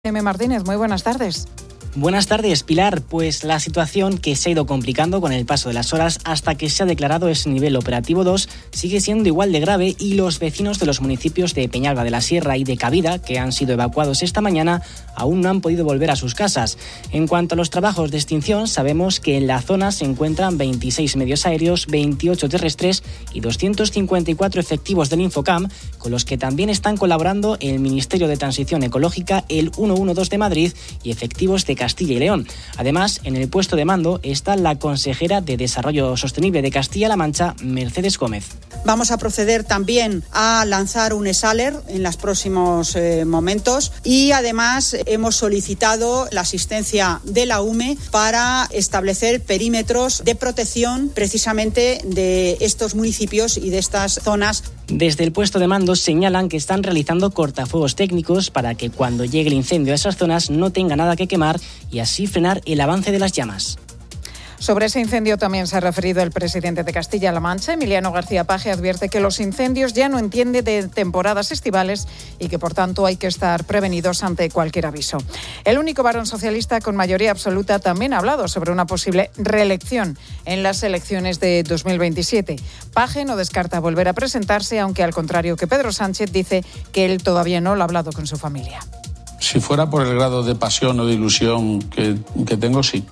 M. Martínez, muy buenas tardes. Buenas tardes, Pilar. Pues la situación, que se ha ido complicando con el paso de las horas hasta que se ha declarado ese nivel operativo 2, sigue siendo igual de grave, y los vecinos de los municipios de Peñalba de la Sierra y de Cavida, que han sido evacuados esta mañana, aún no han podido volver a sus casas. En cuanto a los trabajos de extinción, sabemos que en la zona se encuentran 26 medios aéreos, 28 terrestres y 254 efectivos del Infocam, con los que también están colaborando el Ministerio de Transición Ecológica, el 112 de Madrid y efectivos de Castilla y León. Además, en el puesto de mando está la consejera de Desarrollo Sostenible de Castilla-La Mancha, Mercedes Gómez. Vamos a proceder también a lanzar un e-Saler en los próximos momentos, y además hemos solicitado la asistencia de la UME para establecer perímetros de protección precisamente de estos municipios y de estas zonas. Desde el puesto de mando señalan que están realizando cortafuegos técnicos para que cuando llegue el incendio a esas zonas no tenga nada que quemar y así frenar el avance de las llamas. Sobre ese incendio también se ha referido el presidente de Castilla-La Mancha. Emiliano García Paje advierte que los incendios ya no entiende de temporadas estivales y que por tanto hay que estar prevenidos ante cualquier aviso. El único varón socialista con mayoría absoluta también ha hablado sobre una posible reelección en las elecciones de 2027. Paje no descarta volver a presentarse, aunque al contrario que Pedro Sánchez dice que él todavía no lo ha hablado con su familia. Si fuera por el grado de pasión o de ilusión que tengo, sí.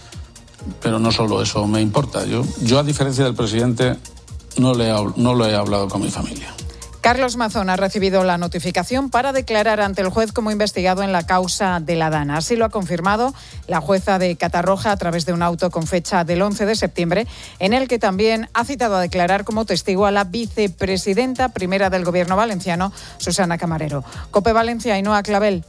Pero no solo eso me importa. Yo a diferencia del presidente, no lo he hablado con mi familia. Carlos Mazón ha recibido la notificación para declarar ante el juez como investigado en la causa de la Dana. Así lo ha confirmado la jueza de Catarroja a través de un auto con fecha del 11 de septiembre, en el que también ha citado a declarar como testigo a la vicepresidenta primera del Gobierno valenciano, Susana Camarero. COPE Valencia, Ainhoa Clavel.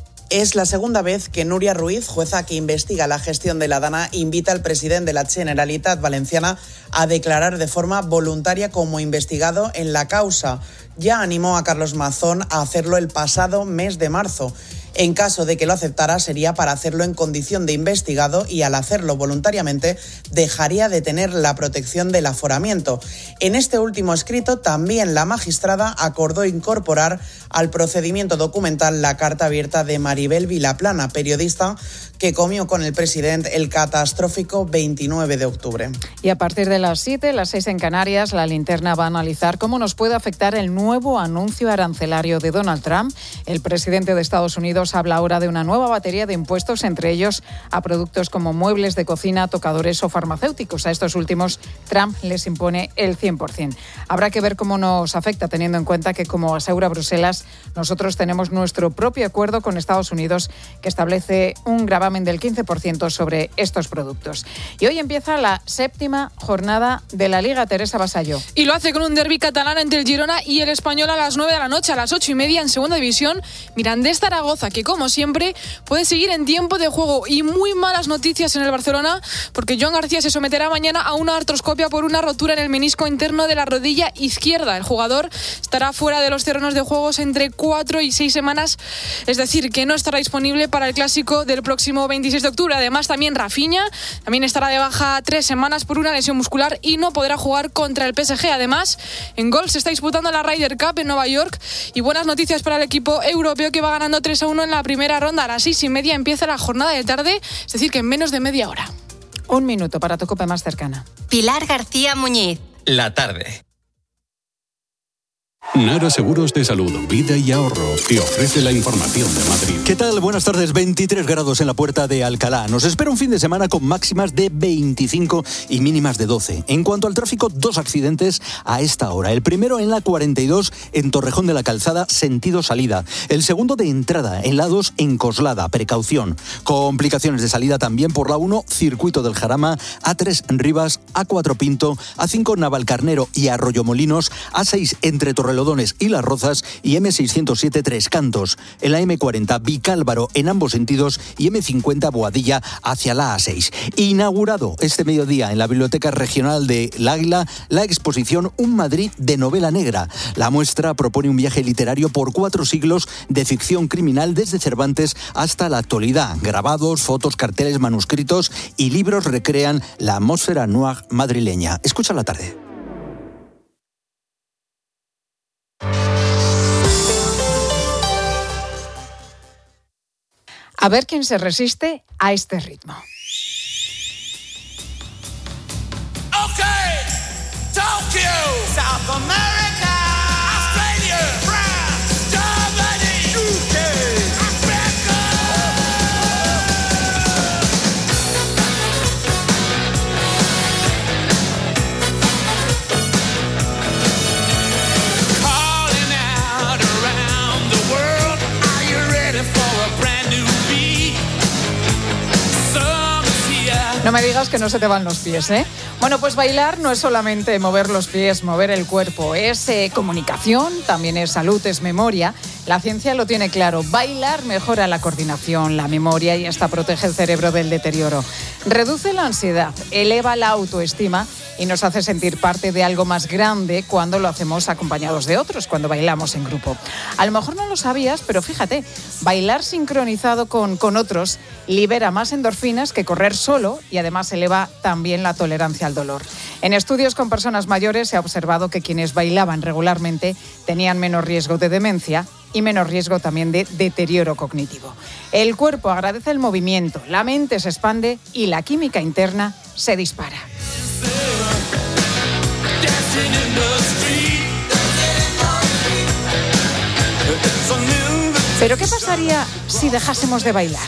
Es la segunda vez que Núria Ruiz, jueza que investiga la gestión de la Dana, invita al presidente de la Generalitat Valenciana a declarar de forma voluntaria como investigado en la causa. Ya animó a Carlos Mazón a hacerlo el pasado mes de marzo. En caso de que lo aceptara, sería para hacerlo en condición de investigado y, al hacerlo voluntariamente, dejaría de tener la protección del aforamiento. En este último escrito, también la magistrada acordó incorporar al procedimiento documental la carta abierta de Maribel Vilaplana, periodista que comió con el presidente el catastrófico 29 de octubre. Y a partir de las 7, las 6 en Canarias, la linterna va a analizar cómo nos puede afectar el nuevo anuncio arancelario de Donald Trump. El presidente de Estados Unidos habla ahora de una nueva batería de impuestos, entre ellos a productos como muebles de cocina, tocadores o farmacéuticos. A estos últimos, Trump les impone el 100%. Habrá que ver cómo nos afecta, teniendo en cuenta que, como asegura Bruselas, nosotros tenemos nuestro propio acuerdo con Estados Unidos que establece un gravamen del 15% sobre estos productos. Y hoy empieza la 7ª jornada de la Liga, Teresa Vasallo. Y lo hace con un derbi catalán entre el Girona y el Español a las 9 de la noche, a las 8:30 en segunda división, Mirandés-Zaragoza, que como siempre puede seguir en tiempo de juego. Y muy malas noticias en el Barcelona, porque Joan García se someterá mañana a una artroscopia por una rotura en el menisco interno de la rodilla izquierda. El jugador estará fuera de los terrenos de juegos entre 4 y 6 semanas, es decir, que no estará disponible para el clásico del próximo 26 de octubre. Además, también Rafinha también estará de baja 3 semanas por una lesión muscular y no podrá jugar contra el PSG. Además, en golf se está disputando la Ryder Cup en Nueva York, y buenas noticias para el equipo europeo, que va ganando 3-1 en la primera ronda. A las 6:30 empieza la jornada de tarde, es decir, que en menos de media hora. Un minuto para tu COPE más cercana. Pilar García Muñiz. La tarde. Nara Seguros de Salud, Vida y Ahorro te ofrece la información de Madrid. ¿Qué tal? Buenas tardes. 23 grados en la Puerta de Alcalá. Nos espera un fin de semana con máximas de 25 y mínimas de 12. En cuanto al tráfico, 2 accidentes a esta hora. El primero en la 42 en Torrejón de la Calzada, sentido salida. El segundo de entrada en la 2 en Coslada, precaución. Complicaciones de salida también por la 1, Circuito del Jarama, A3 Rivas, A4 Pinto, A5 Navalcarnero y Arroyomolinos, A6 entre Torrelodones y Las Rozas y M607 Tres Cantos. En la M40 Vicálvaro en ambos sentidos y M50 Boadilla hacia la A6. Inaugurado este mediodía en la Biblioteca Regional de El Águila la exposición Un Madrid de novela negra. La muestra propone un viaje literario por 4 siglos de ficción criminal desde Cervantes hasta la actualidad. Grabados, fotos, carteles, manuscritos y libros recrean la atmósfera noir madrileña. Escucha la tarde. A ver quién se resiste a este ritmo. Okay, Tokyo, South America, Australia, France, Germany, UK, Africa. Calling out around the world, are you ready for a brand new beat? Summer's here. No me digas que no se te van los pies, ¿eh? Bueno, pues bailar no es solamente mover los pies, mover el cuerpo, es comunicación, también es salud, es memoria. La ciencia lo tiene claro, bailar mejora la coordinación, la memoria y hasta protege el cerebro del deterioro. Reduce la ansiedad, eleva la autoestima y nos hace sentir parte de algo más grande cuando lo hacemos acompañados de otros, cuando bailamos en grupo. A lo mejor no lo sabías, pero fíjate, bailar sincronizado con otros libera más endorfinas que correr solo y además eleva también la tolerancia al dolor. En estudios con personas mayores se ha observado que quienes bailaban regularmente tenían menos riesgo de demencia y menos riesgo también de deterioro cognitivo. El cuerpo agradece el movimiento, la mente se expande y la química interna se dispara. ¿Pero qué pasaría si dejásemos de bailar?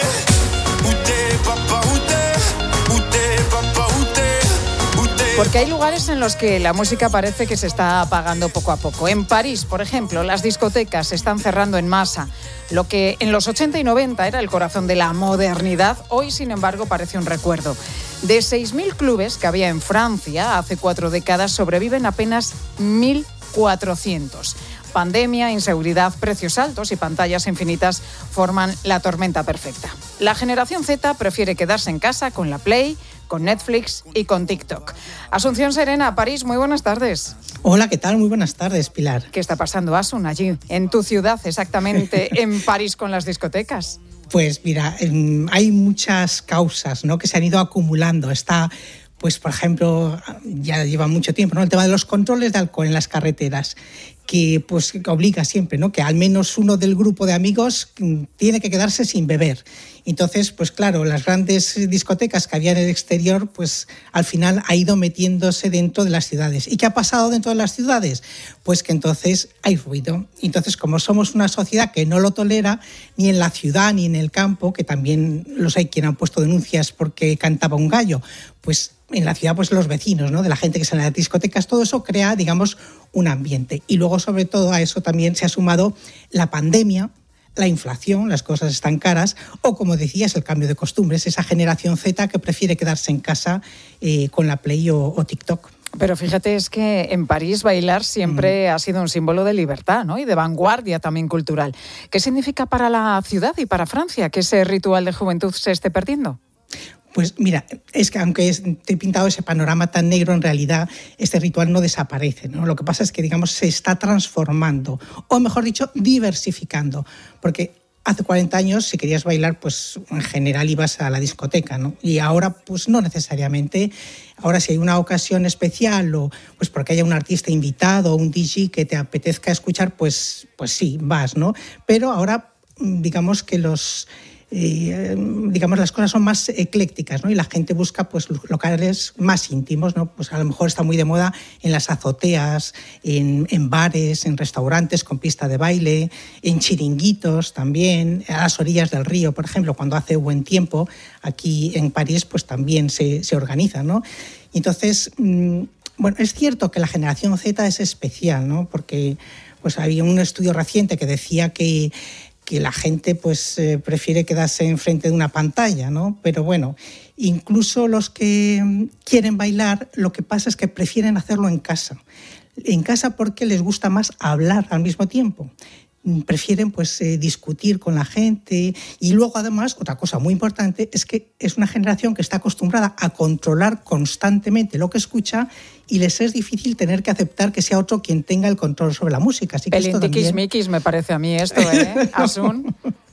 Porque hay lugares en los que la música parece que se está apagando poco a poco. En París, por ejemplo, las discotecas se están cerrando en masa. Lo que en los 80 y 90 era el corazón de la modernidad, hoy, sin embargo, parece un recuerdo. De 6.000 clubes que había en Francia hace 4 décadas, sobreviven apenas 1.400. Pandemia, inseguridad, precios altos y pantallas infinitas forman la tormenta perfecta. La generación Z prefiere quedarse en casa con la Play, con Netflix y con TikTok. Asunción Serena, París, muy buenas tardes. Hola, ¿qué tal? Muy buenas tardes, Pilar. ¿Qué está pasando, Asun, allí, en tu ciudad, exactamente, en París con las discotecas? Pues mira, hay muchas causas, ¿no?, que se han ido acumulando. Está, pues por ejemplo, ya lleva mucho tiempo, ¿no?, el tema de los controles de alcohol en las carreteras, que pues obliga siempre, ¿no?, que al menos uno del grupo de amigos tiene que quedarse sin beber. Entonces, pues claro, las grandes discotecas que había en el exterior, pues al final ha ido metiéndose dentro de las ciudades. ¿Y qué ha pasado dentro de las ciudades? Pues que entonces hay ruido. Entonces, como somos una sociedad que no lo tolera, ni en la ciudad ni en el campo, que también los hay quien han puesto denuncias porque cantaba un gallo, pues en la ciudad, pues los vecinos, ¿no?, de la gente que sale a las discotecas, todo eso crea, digamos, un ambiente. Y luego, sobre todo, a eso también se ha sumado la pandemia, la inflación, las cosas están caras, o como decías, el cambio de costumbres, esa generación Z que prefiere quedarse en casa con la Play o TikTok. Pero fíjate, es que en París bailar siempre ha sido un símbolo de libertad, ¿no?, y de vanguardia también cultural. ¿Qué significa para la ciudad y para Francia que ese ritual de juventud se esté perdiendo? Pues mira, es que aunque te he pintado ese panorama tan negro, en realidad este ritual no desaparece, ¿no? Lo que pasa es que, digamos, se está transformando, o mejor dicho, diversificando, porque hace 40 años, si querías bailar, pues en general ibas a la discoteca, ¿no? Y ahora, pues no necesariamente. Ahora, si hay una ocasión especial o pues porque haya un artista invitado o un DJ que te apetezca escuchar, pues sí, vas, ¿no? Pero ahora, digamos que las cosas son más eclécticas, ¿no? Y la gente busca pues locales más íntimos, ¿no? Pues a lo mejor está muy de moda en las azoteas, en bares, en restaurantes con pista de baile, en chiringuitos también, a las orillas del río, por ejemplo, cuando hace buen tiempo, aquí en París pues también se organiza, ¿no? Entonces, bueno, es cierto que la generación Z es especial, ¿no? Porque pues había un estudio reciente que decía que la gente pues prefiere quedarse enfrente de una pantalla, ¿no? Pero bueno, incluso los que quieren bailar, lo que pasa es que prefieren hacerlo en casa. En casa porque les gusta más hablar al mismo tiempo. Prefieren pues discutir con la gente. Y luego, además, otra cosa muy importante es que es una generación que está acostumbrada a controlar constantemente lo que escucha y les es difícil tener que aceptar que sea otro quien tenga el control sobre la música. Así que pelín tiquismiquis me parece a mí esto, ¿eh, Asun?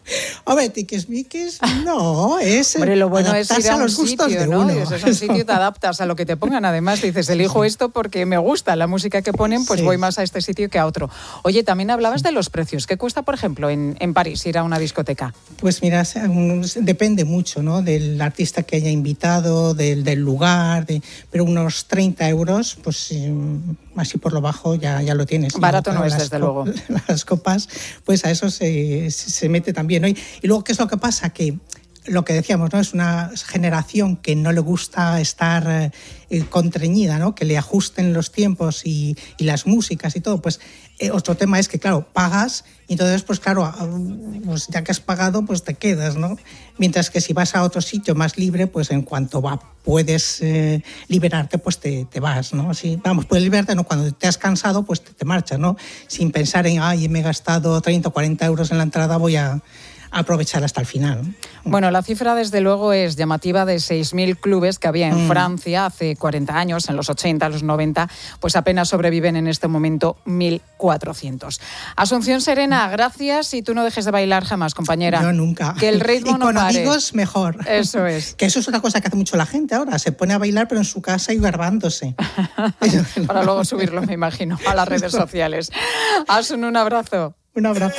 Hombre, tiquismiquis, no, es Hombre, lo bueno es ir a los un gustos sitio, de ¿no? uno. Dices, es un sitio y te adaptas a lo que te pongan. Además, dices, elijo esto porque me gusta la música que ponen, pues voy más a este sitio que a otro. Oye, también hablabas de los precios. ¿Qué cuesta, por ejemplo, en París ir a una discoteca? Pues mira, depende mucho, ¿no? Del artista que haya invitado, del lugar, pero unos 30 euros, pues así por lo bajo ya lo tienes. Barato no es, desde luego. Las copas, pues a eso se mete también, ¿no? Y luego, ¿qué es lo que pasa? Que lo que decíamos, ¿no? Es una generación que no le gusta estar contrañida, ¿no? Que le ajusten los tiempos y las músicas y todo. Pues otro tema es que, claro, pagas y entonces, pues claro, pues ya que has pagado, pues te quedas, ¿no? Mientras que si vas a otro sitio más libre, pues en cuanto puedes liberarte, pues te vas, ¿no? Así, vamos, puedes liberarte, ¿no? Cuando te has cansado, pues te marchas, ¿no? Sin pensar en, ay, me he gastado 30 o 40 euros en la entrada, voy a aprovechar hasta el final. Bueno, la cifra desde luego es llamativa de 6.000 clubes que había en Francia hace 40 años, en los 80, los 90, pues apenas sobreviven en este momento 1.400. Asunción Serena, gracias y tú no dejes de bailar jamás, compañera. Yo nunca. Que el ritmo no pare. Y con amigos mejor. Eso es. Que eso es una cosa que hace mucho la gente ahora, se pone a bailar pero en su casa y grabándose. Para luego subirlo, me imagino, a las redes sociales. Asun, un abrazo. Un abrazo.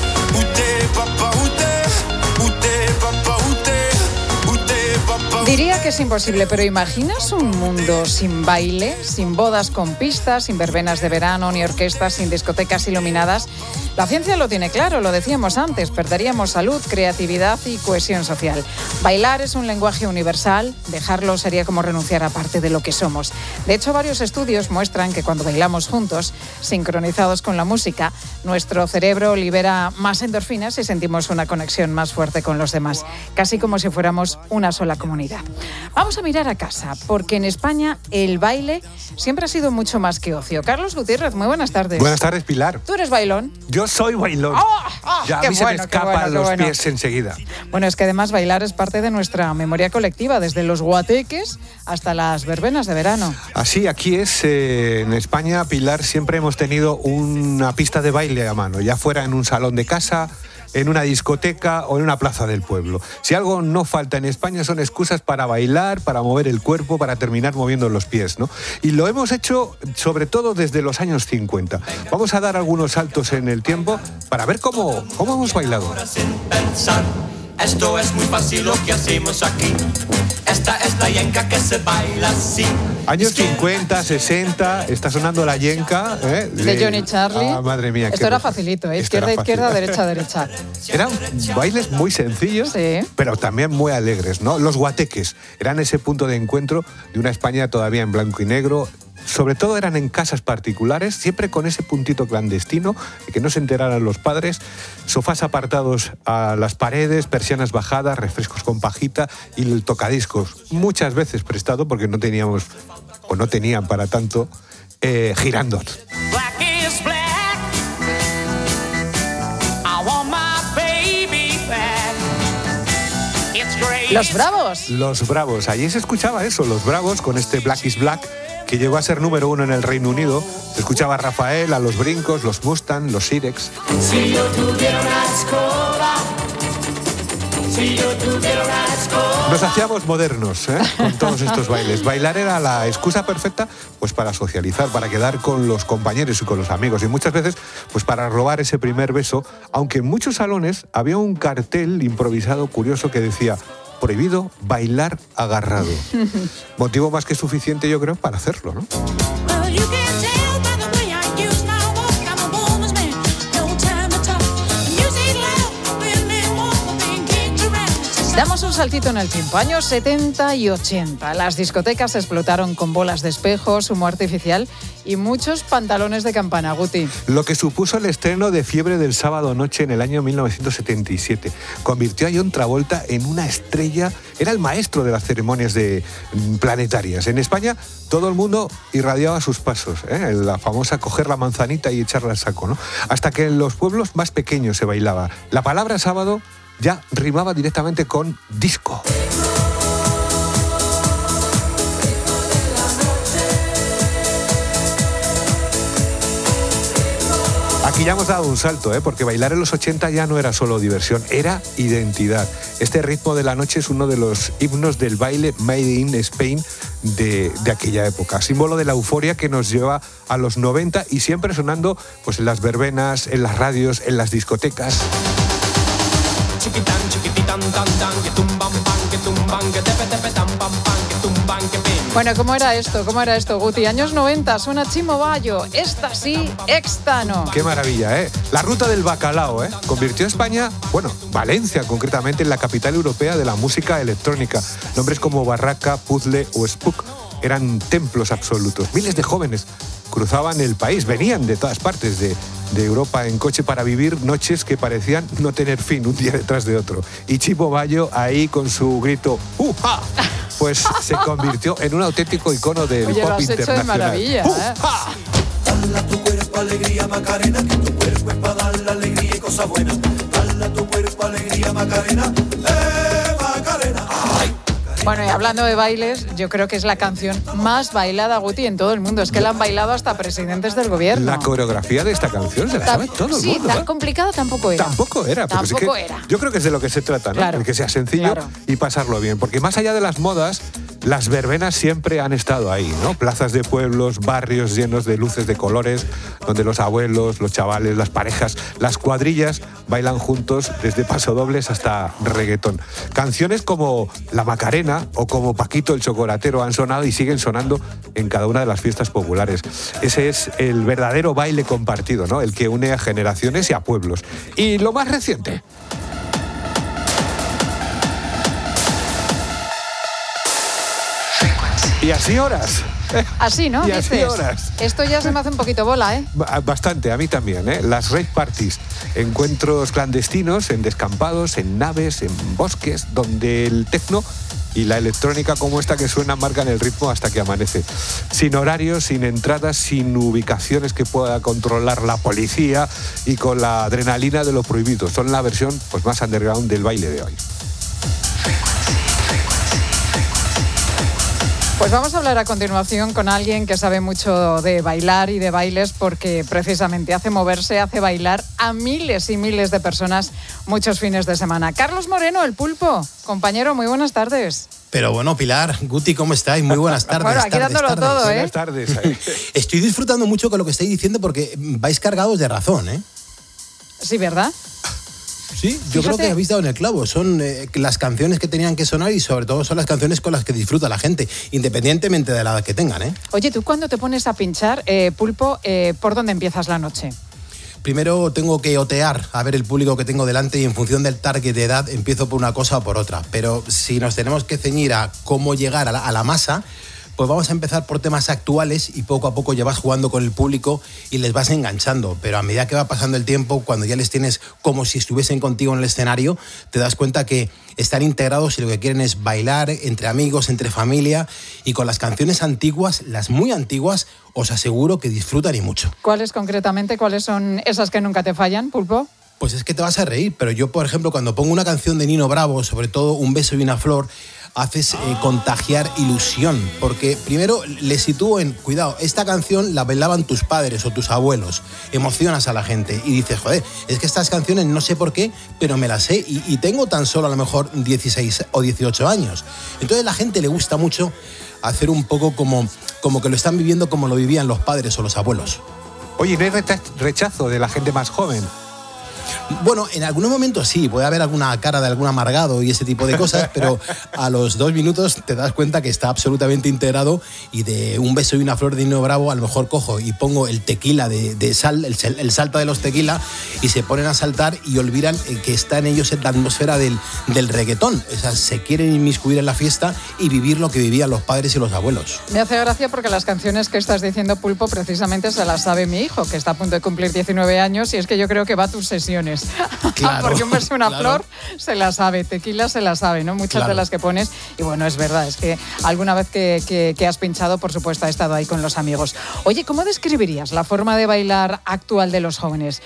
Diría que es imposible, pero ¿imaginas un mundo sin baile, sin bodas con pistas, sin verbenas de verano, ni orquestas, sin discotecas iluminadas? La ciencia lo tiene claro, lo decíamos antes, perderíamos salud, creatividad y cohesión social. Bailar es un lenguaje universal, dejarlo sería como renunciar a parte de lo que somos. De hecho, varios estudios muestran que cuando bailamos juntos, sincronizados con la música, nuestro cerebro libera más endorfinas y sentimos una conexión más fuerte con los demás, casi como si fuéramos una sola comunidad. Vamos a mirar a casa, porque en España el baile siempre ha sido mucho más que ocio. Carlos Gutiérrez, muy buenas tardes. Buenas tardes, Pilar. ¿Tú eres bailón? Yo soy bailón. Ya a mí se me escapan los pies enseguida. Bueno, es que además bailar es parte de nuestra memoria colectiva, desde los guateques hasta las verbenas de verano. Así, aquí es, en España, Pilar, siempre hemos tenido una pista de baile a mano, ya fuera en un salón de casa, en una discoteca o en una plaza del pueblo. Si algo no falta en España son excusas para bailar, para mover el cuerpo, para terminar moviendo los pies, ¿no? Y lo hemos hecho sobre todo desde los años 50. Vamos a dar algunos saltos en el tiempo para ver cómo hemos bailado. Esto es muy fácil lo que hacemos aquí. Esta es la yenca que se baila así. Años 50, 60, está sonando la yenca, de Johnny Charlie. Ah, madre mía. Esto era facilito, izquierda, izquierda, derecha, derecha. Eran bailes muy sencillos, sí, pero también muy alegres, ¿no? Los guateques eran ese punto de encuentro de una España todavía en blanco y negro. Sobre todo eran en casas particulares, siempre con ese puntito clandestino, de que no se enteraran los padres, sofás apartados a las paredes, persianas bajadas, refrescos con pajita y el tocadiscos, muchas veces prestado porque no teníamos, o no tenían para tanto, girandos. Los Bravos. Los Bravos, allí se escuchaba eso, los Bravos con este Black is Black, que llegó a ser número 1 en el Reino Unido. Se escuchaba a Rafael, a los Brincos, los Mustang, los Sirex. Si yo tuviera una escoba, si yo tuviera una escoba. Nos hacíamos modernos, con todos estos bailes. Bailar era la excusa perfecta pues para socializar, para quedar con los compañeros y con los amigos. Y muchas veces pues para robar ese primer beso, aunque en muchos salones había un cartel improvisado curioso que decía: prohibido bailar agarrado. Motivo más que suficiente, yo creo, para hacerlo, ¿no? Damos un saltito en el tiempo, años 70 y 80. Las discotecas explotaron con bolas de espejos, humo artificial y muchos pantalones de campana, Guti. Lo que supuso el estreno de Fiebre del sábado noche en el año 1977. Convirtió a John Travolta en una estrella, era el maestro de las ceremonias planetarias. En España todo el mundo irradiaba sus pasos, la famosa coger la manzanita y echarla al saco, ¿no? Hasta que en los pueblos más pequeños se bailaba. La palabra sábado ya rimaba directamente con disco. Aquí ya hemos dado un salto, porque bailar en los 80 ya no era solo diversión, era identidad. Este ritmo de la noche es uno de los himnos del baile Made in Spain de aquella época. Símbolo de la euforia que nos lleva a los 90 y siempre sonando pues, en las verbenas, en las radios, en las discotecas. Bueno, ¿cómo era esto? Guti? Años 90, suena Chimo Bayo. Esta sí, esta no. Qué maravilla, ¿eh? La ruta del bacalao, convirtió a España, bueno, Valencia concretamente, en la capital europea de la música electrónica. Nombres como Barraca, Puzzle o Spook eran templos absolutos. Miles de jóvenes cruzaban el país, venían de todas partes de Europa en coche para vivir noches que parecían no tener fin, un día detrás de otro. Y Chimo Bayo, ahí con su grito ¡Uja!, pues se convirtió en un auténtico icono del pop lo has internacional. hecho de maravilla, ¡Uja! Dale a tu cuerpo alegría, Macarena, que tu cuerpo es para darle alegría y cosas buenas. Dale a tu cuerpo alegría, Macarena, Macarena. ¡Ay! Bueno, y hablando de bailes, yo creo que es la canción más bailada, Guti, en todo el mundo. Es que la han bailado hasta presidentes del gobierno. La coreografía de esta canción se la sabe todo el mundo. Sí, tan complicada tampoco era. Tampoco era. Yo creo que es de lo que se trata, ¿no? Claro, el que sea sencillo y pasarlo bien. Porque más allá de las modas, las verbenas siempre han estado ahí, ¿no? Plazas de pueblos, barrios llenos de luces de colores, donde los abuelos, los chavales, las parejas, las cuadrillas bailan juntos desde pasodobles hasta reggaetón. Canciones como La Macarena o como Paquito el Chocolatero han sonado y siguen sonando en cada una de las fiestas populares. Ese es el verdadero baile compartido, ¿no? El que une a generaciones y a pueblos. Y lo más reciente. Y así horas. Así, ¿no? Y así dices. horas. Esto ya se me hace un poquito bola, ¿eh? Bastante, a mí también, ¿eh? Las rave parties, encuentros clandestinos en descampados, en naves, en bosques, donde el techno y la electrónica como esta que suena marcan el ritmo hasta que amanece. Sin horarios, sin entradas, sin ubicaciones que pueda controlar la policía y con la adrenalina de lo prohibido. Son la versión pues, más underground del baile de hoy. Pues vamos a hablar a continuación con alguien que sabe mucho de bailar y de bailes porque precisamente hace moverse, hace bailar a miles y miles de personas muchos fines de semana. Carlos Moreno, el Pulpo. Compañero, muy buenas tardes. Pero bueno, Pilar, Guti, ¿cómo estáis? Muy buenas tardes. Bueno, aquí dándolo todo, ¿eh? Buenas tardes. Estoy disfrutando mucho con lo que estáis diciendo porque vais cargados de razón, ¿eh? Sí, ¿verdad? Sí, yo creo que habéis dado en el clavo. Son las canciones que tenían que sonar y sobre todo son las canciones con las que disfruta la gente, independientemente de la edad que tengan, ¿eh? Oye, tú cuando te pones a pinchar, Pulpo, ¿por dónde empiezas la noche? Primero tengo que otear a ver el público que tengo delante y en función del target de edad empiezo por una cosa o por otra. Pero si nos tenemos que ceñir a cómo llegar a la masa, pues vamos a empezar por temas actuales y poco a poco ya vas jugando con el público y les vas enganchando. Pero a medida que va pasando el tiempo, cuando ya les tienes como si estuviesen contigo en el escenario, te das cuenta que están integrados y lo que quieren es bailar entre amigos, entre familia. Y con las canciones antiguas, las muy antiguas, os aseguro que disfrutan y mucho. ¿Cuáles concretamente? ¿Cuáles son esas que nunca te fallan, Pulpo? Pues es que te vas a reír, pero yo, por ejemplo, cuando pongo una canción de Nino Bravo, sobre todo Un beso y una flor, haces contagiar ilusión, porque primero le sitúo en, cuidado, esta canción la bailaban tus padres o tus abuelos, emocionas a la gente y dices, joder, es que estas canciones no sé por qué, pero me las sé y tengo tan solo a lo mejor 16 o 18 años. Entonces a la gente le gusta mucho hacer un poco como que lo están viviendo como lo vivían los padres o los abuelos. Oye, ¿no hay rechazo de la gente más joven? Bueno, en algunos momentos sí, puede haber alguna cara de algún amargado y ese tipo de cosas, pero a los 2 minutos te das cuenta que está absolutamente integrado y de Un beso y una flor de Nino Bravo a lo mejor cojo y pongo el tequila el salta de los tequila y se ponen a saltar y olvidan que está en ellos la atmósfera del reggaetón. O sea, se quieren inmiscuir en la fiesta y vivir lo que vivían los padres y los abuelos. Me hace gracia porque las canciones que estás diciendo, Pulpo, precisamente se las sabe mi hijo, que está a punto de cumplir 19 años y es que yo creo que va a tus sesiones. Claro, porque Un beso y una flor se la sabe, tequila se la sabe, ¿no? Muchas de las que pones. Y bueno, es verdad, es que alguna vez que has pinchado, por supuesto, ha estado ahí con los amigos. Oye, ¿cómo describirías la forma de bailar actual de los jóvenes?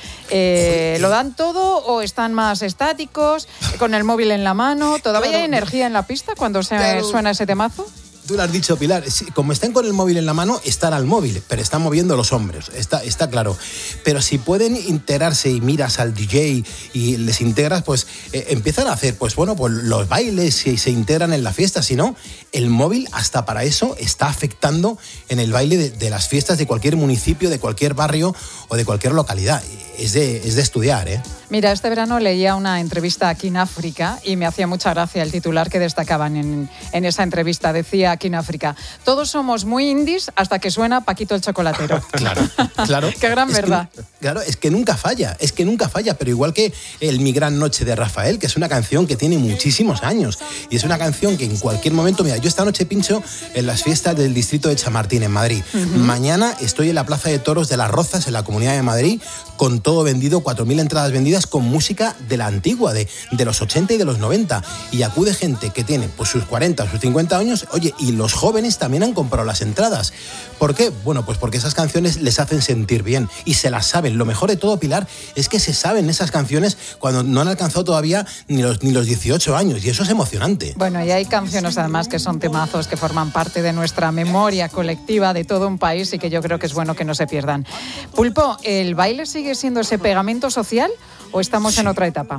¿Lo dan todo o están más estáticos, con el móvil en la mano? ¿Todavía hay energía en la pista cuando suena ese temazo? Tú lo has dicho, Pilar. Como están con el móvil en la mano, están al móvil, pero están moviendo los hombros, está claro. Pero si pueden integrarse y miras al DJ y les integras, pues empiezan a hacer, pues bueno, pues los bailes y se integran en la fiesta. Si no, el móvil hasta para eso está afectando en el baile de las fiestas de cualquier municipio, de cualquier barrio o de cualquier localidad. Es de estudiar, ¿eh? Mira, este verano leía una entrevista aquí en África y me hacía mucha gracia el titular que destacaban en esa entrevista. Decía aquí en África, todos somos muy indies hasta que suena Paquito el Chocolatero. Claro. Qué gran verdad. Es que nunca falla, pero igual que el Mi Gran Noche de Rafael, que es una canción que tiene muchísimos años y es una canción que en cualquier momento, mira, yo esta noche pincho en las fiestas del distrito de Chamartín en Madrid. Mañana estoy en la Plaza de Toros de Las Rozas en la Comunidad de Madrid con todo vendido, 4.000 entradas vendidas con música de la antigua, de los 80 y de los 90, y acude gente que tiene pues sus 40, sus 50 años, oye, y los jóvenes también han comprado las entradas. ¿Por qué? Bueno, pues porque esas canciones les hacen sentir bien y se las saben. Lo mejor de todo, Pilar, es que se saben esas canciones cuando no han alcanzado todavía ni los 18 años, y eso es emocionante. Bueno, y hay canciones además que son temazos, que forman parte de nuestra memoria colectiva de todo un país y que yo creo que es bueno que no se pierdan. Pulpo, ¿el baile sigue siendo ese pegamento social o estamos en otra etapa?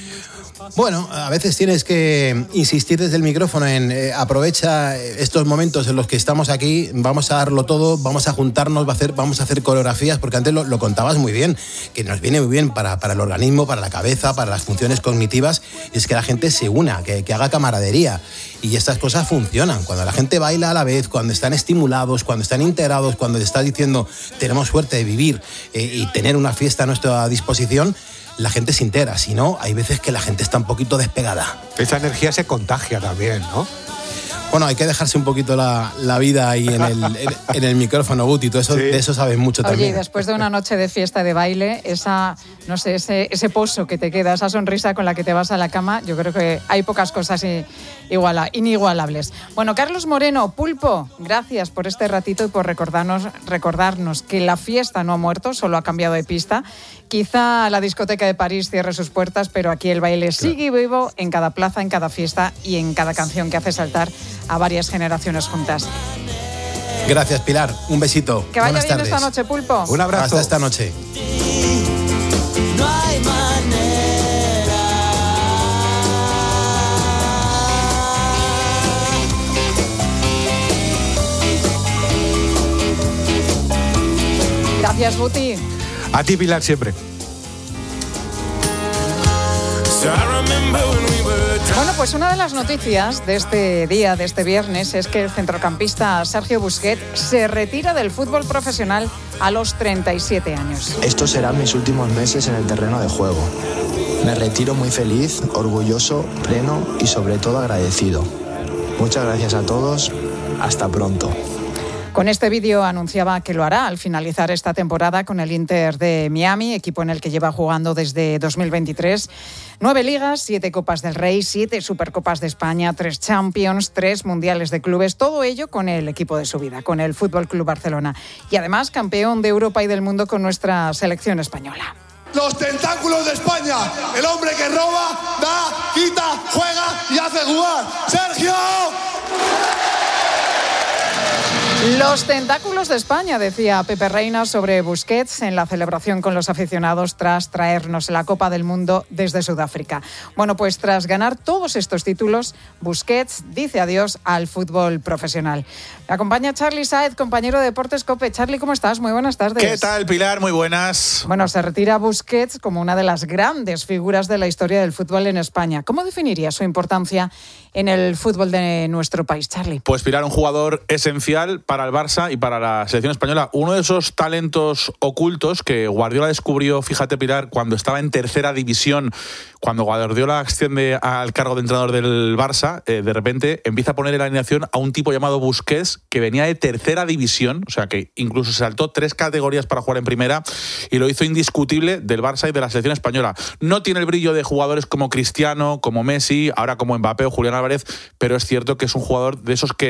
Bueno, a veces tienes que insistir desde el micrófono en aprovecha estos momentos en los que estamos aquí, vamos a darlo todo, vamos a juntarnos, vamos a hacer coreografías, porque antes lo contabas muy bien, que nos viene muy bien para el organismo, para la cabeza, para las funciones cognitivas, y es que la gente se una, que haga camaradería. Y estas cosas funcionan. Cuando la gente baila a la vez, cuando están estimulados, cuando están integrados, cuando te estás diciendo tenemos suerte de vivir y tener una fiesta a nuestra disposición, la gente se integra. Si no, hay veces que la gente está un poquito despegada. Esa energía se contagia también, ¿no? Bueno, hay que dejarse un poquito la vida ahí en el micrófono, Guti. De eso sabes mucho también. Oye, y después de una noche de fiesta de baile, ese pozo que te queda, esa sonrisa con la que te vas a la cama, yo creo que hay pocas cosas inigualables. Bueno, Carlos Moreno, Pulpo, gracias por este ratito y por recordarnos que la fiesta no ha muerto, solo ha cambiado de pista. Quizá la discoteca de París cierre sus puertas, pero aquí el baile sigue vivo en cada plaza, en cada fiesta y en cada canción que hace saltar a varias generaciones juntas. Gracias, Pilar. Un besito. Que vaya Buenas bien tardes. esta noche, Pulpo. Un abrazo. Hasta esta noche. No hay Gracias, Guti. A ti, Pilar, siempre. Bueno, pues una de las noticias de este día, de este viernes, es que el centrocampista Sergio Busquets se retira del fútbol profesional a los 37 años. Estos serán mis últimos meses en el terreno de juego. Me retiro muy feliz, orgulloso, pleno y sobre todo agradecido. Muchas gracias a todos. Hasta pronto. Con este vídeo anunciaba que lo hará al finalizar esta temporada con el Inter de Miami, equipo en el que lleva jugando desde 2023. 9 ligas, 7 Copas del Rey, 7 Supercopas de España, 3 Champions, 3 Mundiales de Clubes, todo ello con el equipo de su vida, con el Fútbol Club Barcelona. Y además campeón de Europa y del mundo con nuestra selección española. Los tentáculos de España, el hombre que roba, da, quita, juega y hace jugar. ¡Sergio! Los tentáculos de España, decía Pepe Reina sobre Busquets en la celebración con los aficionados tras traernos la Copa del Mundo desde Sudáfrica. Bueno, pues tras ganar todos estos títulos, Busquets dice adiós al fútbol profesional. Me acompaña Charly Sáez, compañero de Deportes COPE. Charly, ¿cómo estás? Muy buenas tardes. ¿Qué tal, Pilar? Muy buenas. Bueno, se retira Busquets como una de las grandes figuras de la historia del fútbol en España. ¿Cómo definiría su importancia en el fútbol de nuestro país, Charly? Pues Pilar, un jugador esencial para el Barça y para la selección española. Uno de esos talentos ocultos que Guardiola descubrió, fíjate, Pilar, cuando estaba en tercera división. Cuando Guardiola asciende al cargo de entrenador del Barça, de repente empieza a poner en la alineación a un tipo llamado Busquets, que venía de tercera división, o sea que incluso se saltó 3 categorías para jugar en primera y lo hizo indiscutible del Barça y de la selección española. No tiene el brillo de jugadores como Cristiano, como Messi, ahora como Mbappé o Julián Álvarez, pero es cierto que es un jugador de esos que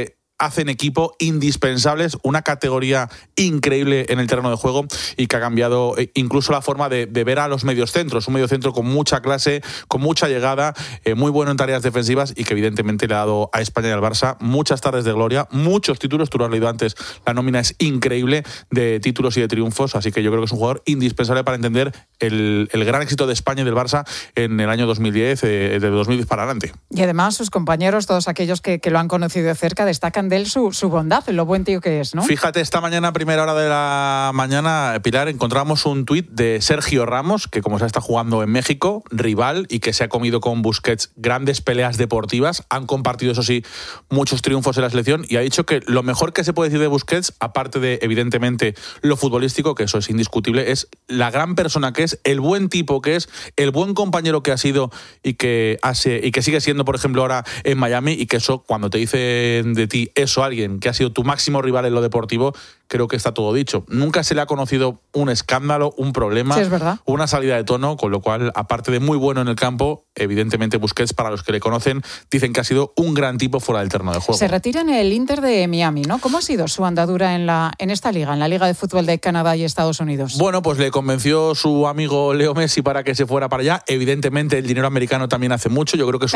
hacen equipo, indispensables, una categoría increíble en el terreno de juego y que ha cambiado incluso la forma de ver a los mediocentros. Un mediocentro con mucha clase, con mucha llegada, muy bueno en tareas defensivas y que evidentemente le ha dado a España y al Barça muchas tardes de gloria, muchos títulos. Tú lo has leído antes, la nómina es increíble de títulos y de triunfos, así que yo creo que es un jugador indispensable para entender el gran éxito de España y del Barça en el año 2010, de 2010 para adelante. Y además sus compañeros, todos aquellos que lo han conocido de cerca, destacan de él su bondad, lo buen tío que es, ¿no? Fíjate, esta mañana, a primera hora de la mañana, Pilar, encontramos un tuit de Sergio Ramos, que como se está jugando en México, rival, y que se ha comido con Busquets grandes peleas deportivas. Han compartido, eso sí, muchos triunfos en la selección, y ha dicho que lo mejor que se puede decir de Busquets, aparte de, evidentemente, lo futbolístico, que eso es indiscutible, es la gran persona que es, el buen tipo que es, el buen compañero que ha sido y que sigue siendo, por ejemplo, ahora en Miami, y que eso, cuando te dicen de ti eso alguien que ha sido tu máximo rival en lo deportivo, creo que está todo dicho. Nunca se le ha conocido un escándalo, un problema, sí, es verdad, una salida de tono, con lo cual, aparte de muy bueno en el campo, evidentemente Busquets, para los que le conocen, dicen que ha sido un gran tipo fuera del terreno de juego. Se retira en el Inter de Miami, ¿no? ¿Cómo ha sido su andadura en esta liga, en la Liga de Fútbol de Canadá y Estados Unidos? Bueno, pues le convenció su amigo Leo Messi para que se fuera para allá. Evidentemente el dinero americano también hace mucho. Yo creo que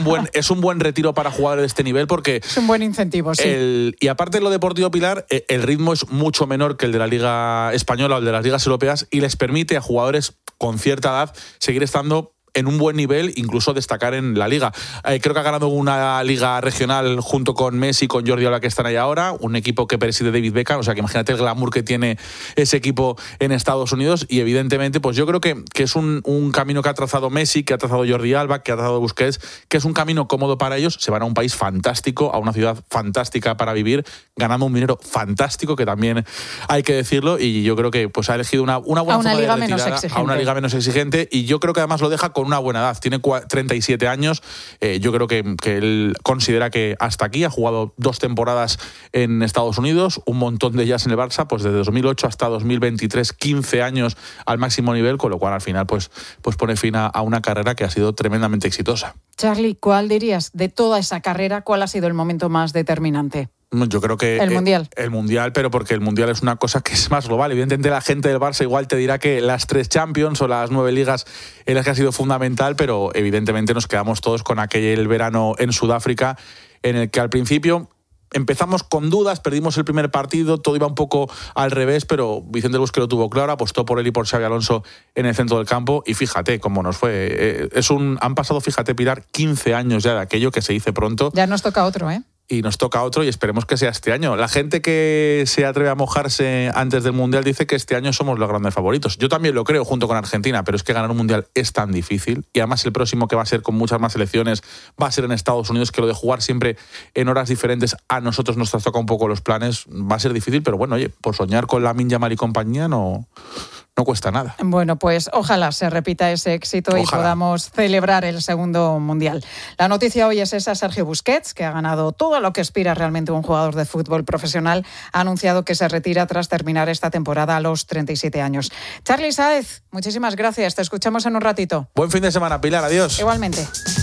es un buen retiro para jugadores de este nivel, porque es un buen incentivo, sí. Y aparte de lo deportivo, Pilar, el ritmo es mucho menor que el de la Liga Española o el de las ligas europeas, y les permite a jugadores con cierta edad seguir estando en un buen nivel, incluso destacar en la liga. Creo que ha ganado una liga regional junto con Messi y con Jordi Alba, que están ahí ahora, un equipo que preside David Beckham, o sea que imagínate el glamour que tiene ese equipo en Estados Unidos, y evidentemente pues yo creo que es un camino que ha trazado Messi, que ha trazado Jordi Alba, que ha trazado Busquets, que es un camino cómodo para ellos. Se van a un país fantástico, a una ciudad fantástica para vivir, ganando un dinero fantástico, que también hay que decirlo, y yo creo que pues ha elegido una buena forma de retirada, a una liga menos exigente, y yo creo que además lo deja con una buena edad. Tiene 37 años. Yo creo que él considera que hasta aquí ha jugado 2 temporadas en Estados Unidos, un montón de ellas en el Barça, pues desde 2008 hasta 2023, 15 años al máximo nivel, con lo cual al final pues pone fin a una carrera que ha sido tremendamente exitosa. Charly, ¿cuál dirías de toda esa carrera, cuál ha sido el momento más determinante? Yo creo que el Mundial. El Mundial, pero porque el Mundial es una cosa que es más global. Evidentemente la gente del Barça igual te dirá que las 3 Champions o las 9 ligas en las que ha sido fundamental, pero evidentemente nos quedamos todos con aquel verano en Sudáfrica, en el que al principio empezamos con dudas, perdimos el primer partido, todo iba un poco al revés, pero Vicente Busquets lo tuvo claro, apostó por él y por Xabi Alonso en el centro del campo, y fíjate cómo nos fue. Han pasado, fíjate, Pilar, 15 años ya de aquello, que se dice pronto. Ya nos toca otro, ¿eh? Y nos toca otro, y esperemos que sea este año. La gente que se atreve a mojarse antes del Mundial dice que este año somos los grandes favoritos. Yo también lo creo, junto con Argentina, pero es que ganar un Mundial es tan difícil, y además el próximo, que va a ser con muchas más selecciones, va a ser en Estados Unidos, que lo de jugar siempre en horas diferentes a nosotros nos trastoca un poco los planes. Va a ser difícil, pero bueno, oye, por soñar con Lamine Yamal y compañía no cuesta nada. Bueno, pues ojalá se repita ese éxito y podamos celebrar el segundo Mundial. La noticia hoy es esa: Sergio Busquets, que ha ganado todo lo que aspira realmente un jugador de fútbol profesional, ha anunciado que se retira tras terminar esta temporada a los 37 años. Charly Sáez, muchísimas gracias. Te escuchamos en un ratito. Buen fin de semana, Pilar. Adiós. Igualmente.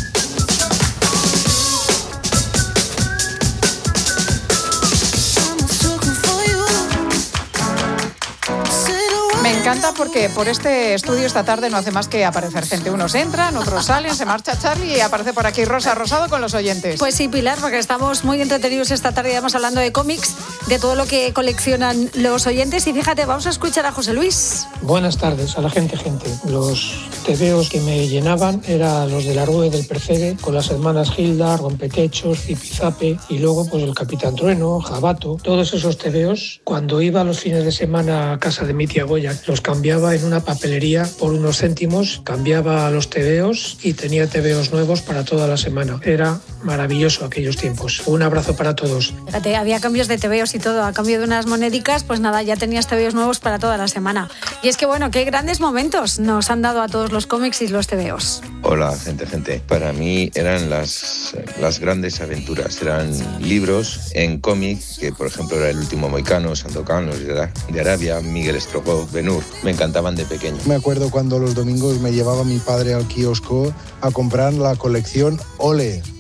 Me encanta porque por este estudio esta tarde no hace más que aparecer gente. Unos entran, otros salen, se marcha Charly y aparece por aquí Rosa Rosado con los oyentes. Pues sí, Pilar, porque estamos muy entretenidos esta tarde, además hablando de cómics, de todo lo que coleccionan los oyentes. Y fíjate, vamos a escuchar a José Luis. Buenas tardes a la gente. Los tebeos que me llenaban eran los de la Rue del Percebe, con las hermanas Hilda, Rompetechos, Zipizape, y luego pues el Capitán Trueno, Jabato. Todos esos tebeos, cuando iba los fines de semana a casa de mi tía Goya, los cambiaba en una papelería por unos céntimos, cambiaba los tebeos y tenía tebeos nuevos para toda la semana. Era maravilloso aquellos tiempos. Un abrazo para todos. Fíjate, había cambios de tebeos y todo. A cambio de unas monedicas, pues nada, ya tenías tebeos nuevos para toda la semana. Y es que bueno, qué grandes momentos nos han dado a todos los cómics y los tebeos. Hola, gente. Para mí eran las grandes aventuras. Eran libros en cómic, que por ejemplo era El último Moicano, Sandokan, Los de Arabia, Miguel Strogoff, Ben-Hur. Me encantaban de pequeño. Me acuerdo cuando los domingos me llevaba mi padre al kiosco a comprar la colección Ole,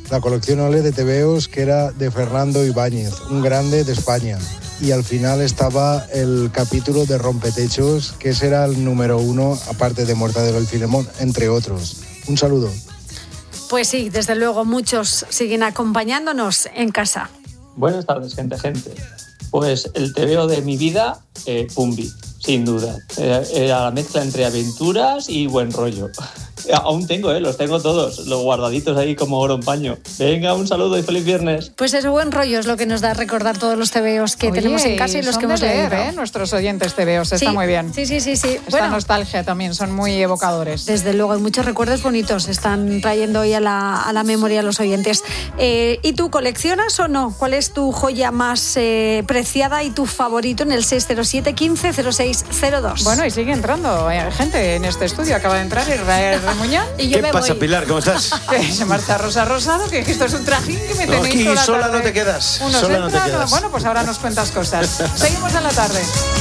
la colección OLED de TVOs que era de Fernando Ibáñez, un grande de España. Y al final estaba el capítulo de Rompetechos, que ese era el número 1, aparte de Mortadelo y Filemón, entre otros. Un saludo. Pues sí, desde luego muchos siguen acompañándonos en casa. Buenas tardes, gente. Pues el TVO de mi vida, Pumbi, sin duda. Era la mezcla entre aventuras y buen rollo. Aún tengo, los tengo todos, los guardaditos ahí como oro en paño. Venga, un saludo y feliz viernes. Pues eso, buen rollo es lo que nos da recordar todos los TVOs que tenemos en casa y los que hemos leído. Nuestros oyentes TVOs, está muy bien. Sí. Esta nostalgia también, son muy evocadores. Desde luego, hay muchos recuerdos bonitos, están trayendo hoy a la memoria los oyentes. ¿Y tú coleccionas o no? ¿Cuál es tu joya más preciada y tu favorito en el 607 15 0602? Bueno, y sigue entrando gente en este estudio, acaba de entrar Israel Muñán. Y yo ¿Qué pasa, Pilar? ¿Cómo estás? Que se marcha Rosa Rosado, que esto es un trajín que me tenéis aquí toda la sola tarde. no te quedas. Unos Sola no te entran, quedas. Bueno, pues ahora nos cuentas cosas. Seguimos en la tarde.